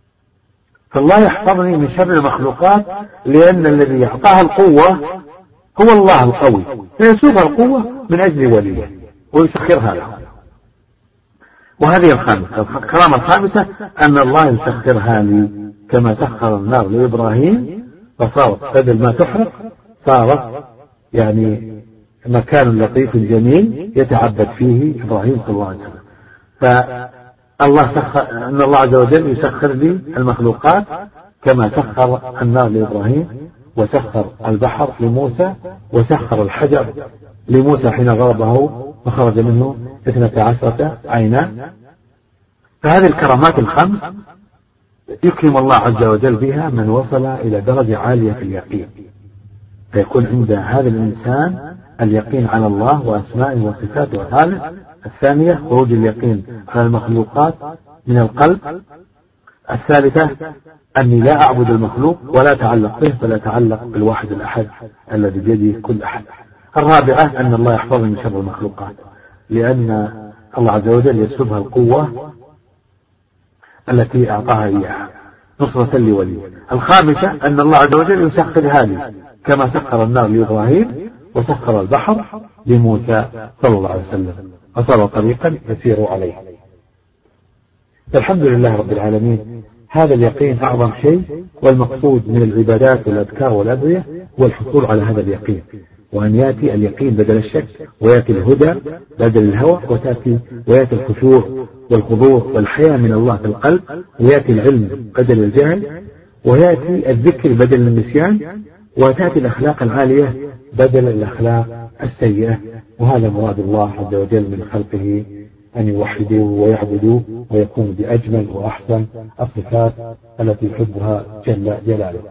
فالله يحفظني من شر المخلوقات، لأن الذي يعطاها القوة هو الله القوي فيسوق القوة من أجل وليه ويسخرها له. وهذه الخامسة. الكرامة الخامسة أن الله يسخرها لي كما سخر النار لإبراهيم فصارت بدل ما تحرق صارت يعني مكان لطيف جميل يتعبد فيه إبراهيم صلى الله عليه وسلم. فالله سخر أن الله عز وجل يسخر لي المخلوقات كما سخر النار لإبراهيم، وسخر البحر لموسى، وسخر الحجر لموسى حين ضربه فخرج منه اثنتا عشرة عينا. فهذه الكرامات الخمس يكرم الله عز وجل بها من وصل إلى درجة عالية في اليقين، فيكون عند هذا الإنسان اليقين على الله وأسمائه وصفاته. الثالث الثانية خروج اليقين على المخلوقات من القلب. الثالثة أني لا أعبد المخلوق ولا أتعلق به بل أتعلق بالواحد الأحد الذي بيده كل أحد. الرابعة أن الله يحفظني من شر المخلوقات لأن الله عز وجل يسلبها القوة التي أعطاها إياها نصرة لوليه. الخامسة أن الله عز وجل يسخرها لي كما سخر النار لإبراهيم وسخر البحر لموسى صلى الله عليه وسلم وصار طريقا يسير عليه. الحمد لله رب العالمين. هذا اليقين أعظم شيء، والمقصود من العبادات والأذكار والأدعية هو الحصول على هذا اليقين، وأن يأتي اليقين بدل الشك، ويأتي الهدى بدل الهوى، وتأتي ويأتي الخشوع والخضوع والحياة من الله في القلب، ويأتي العلم بدل الجهل، ويأتي الذكر بدل النسيان، وتأتي الأخلاق العالية بدل الأخلاق السيئة. وهذا مراد الله عز وجل من خلقه أن يوحدوه ويعبدوه ويكون بأجمل وأحسن الصفات التي يحبها جل جلاله.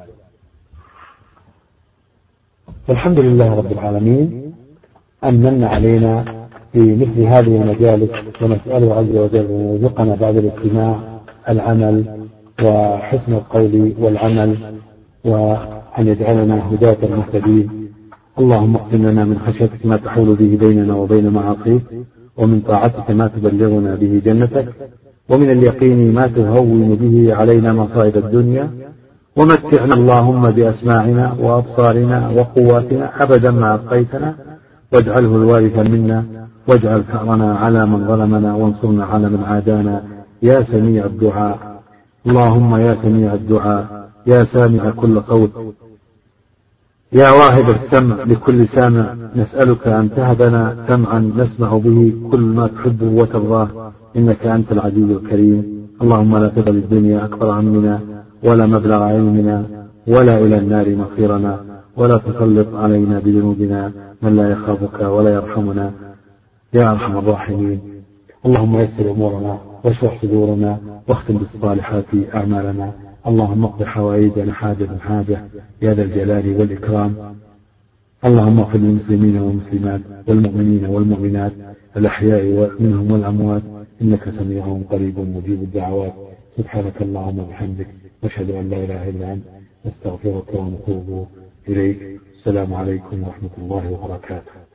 فالحمد لله رب العالمين أن من علينا في مثل هذه المجالس، ونسأله عز وجل أن يرزقنا بعد الاستماع العمل وحسن القول والعمل، وأن يجعلنا هداة مهتدين. اللهم اقسم لنا من خشيتك ما تحول به بيننا وبين معاصيك، ومن طاعتك ما تبلغنا به جنتك، ومن اليقين ما تهون به علينا مصائب الدنيا، ومتعنا اللهم بأسماعنا وأبصارنا وقواتنا أبدا ما أبقيتنا، واجعله الوارث منا، واجعل ثأرنا على من ظلمنا، وانصرنا على من عادانا، يا سميع الدعاء. اللهم يا سميع الدعاء، يا سامع كل صوت، يا واهب السمع لكل سامع، نسألك أن تهبنا سمعا نسمع به كل ما تحبه وترضاه، إنك أنت العزيز الكريم. اللهم لا تجعل الدنيا أكبر همنا ولا مبلغ علمنا ولا إلى النار مصيرنا، ولا تسلط علينا بذنوبنا من لا يخافك ولا يرحمنا يا أرحم الراحمين. اللهم يسر أمورنا واشرح صدورنا واختم بالصالحات أعمالنا. اللهم اقض حوائجنا حاجة حاجة يا ذا الجلال والإكرام. اللهم اغفر للمسلمين والمسلمات والمؤمنين والمؤمنات الأحياء منهم والأموات، إنك سميع قريب مجيب الدعوات. سبحانك اللهم وبحمدك، نشهد أن لا إله إلا أنت، نستغفرك ونتوب إليك. السلام عليكم ورحمة الله وبركاته.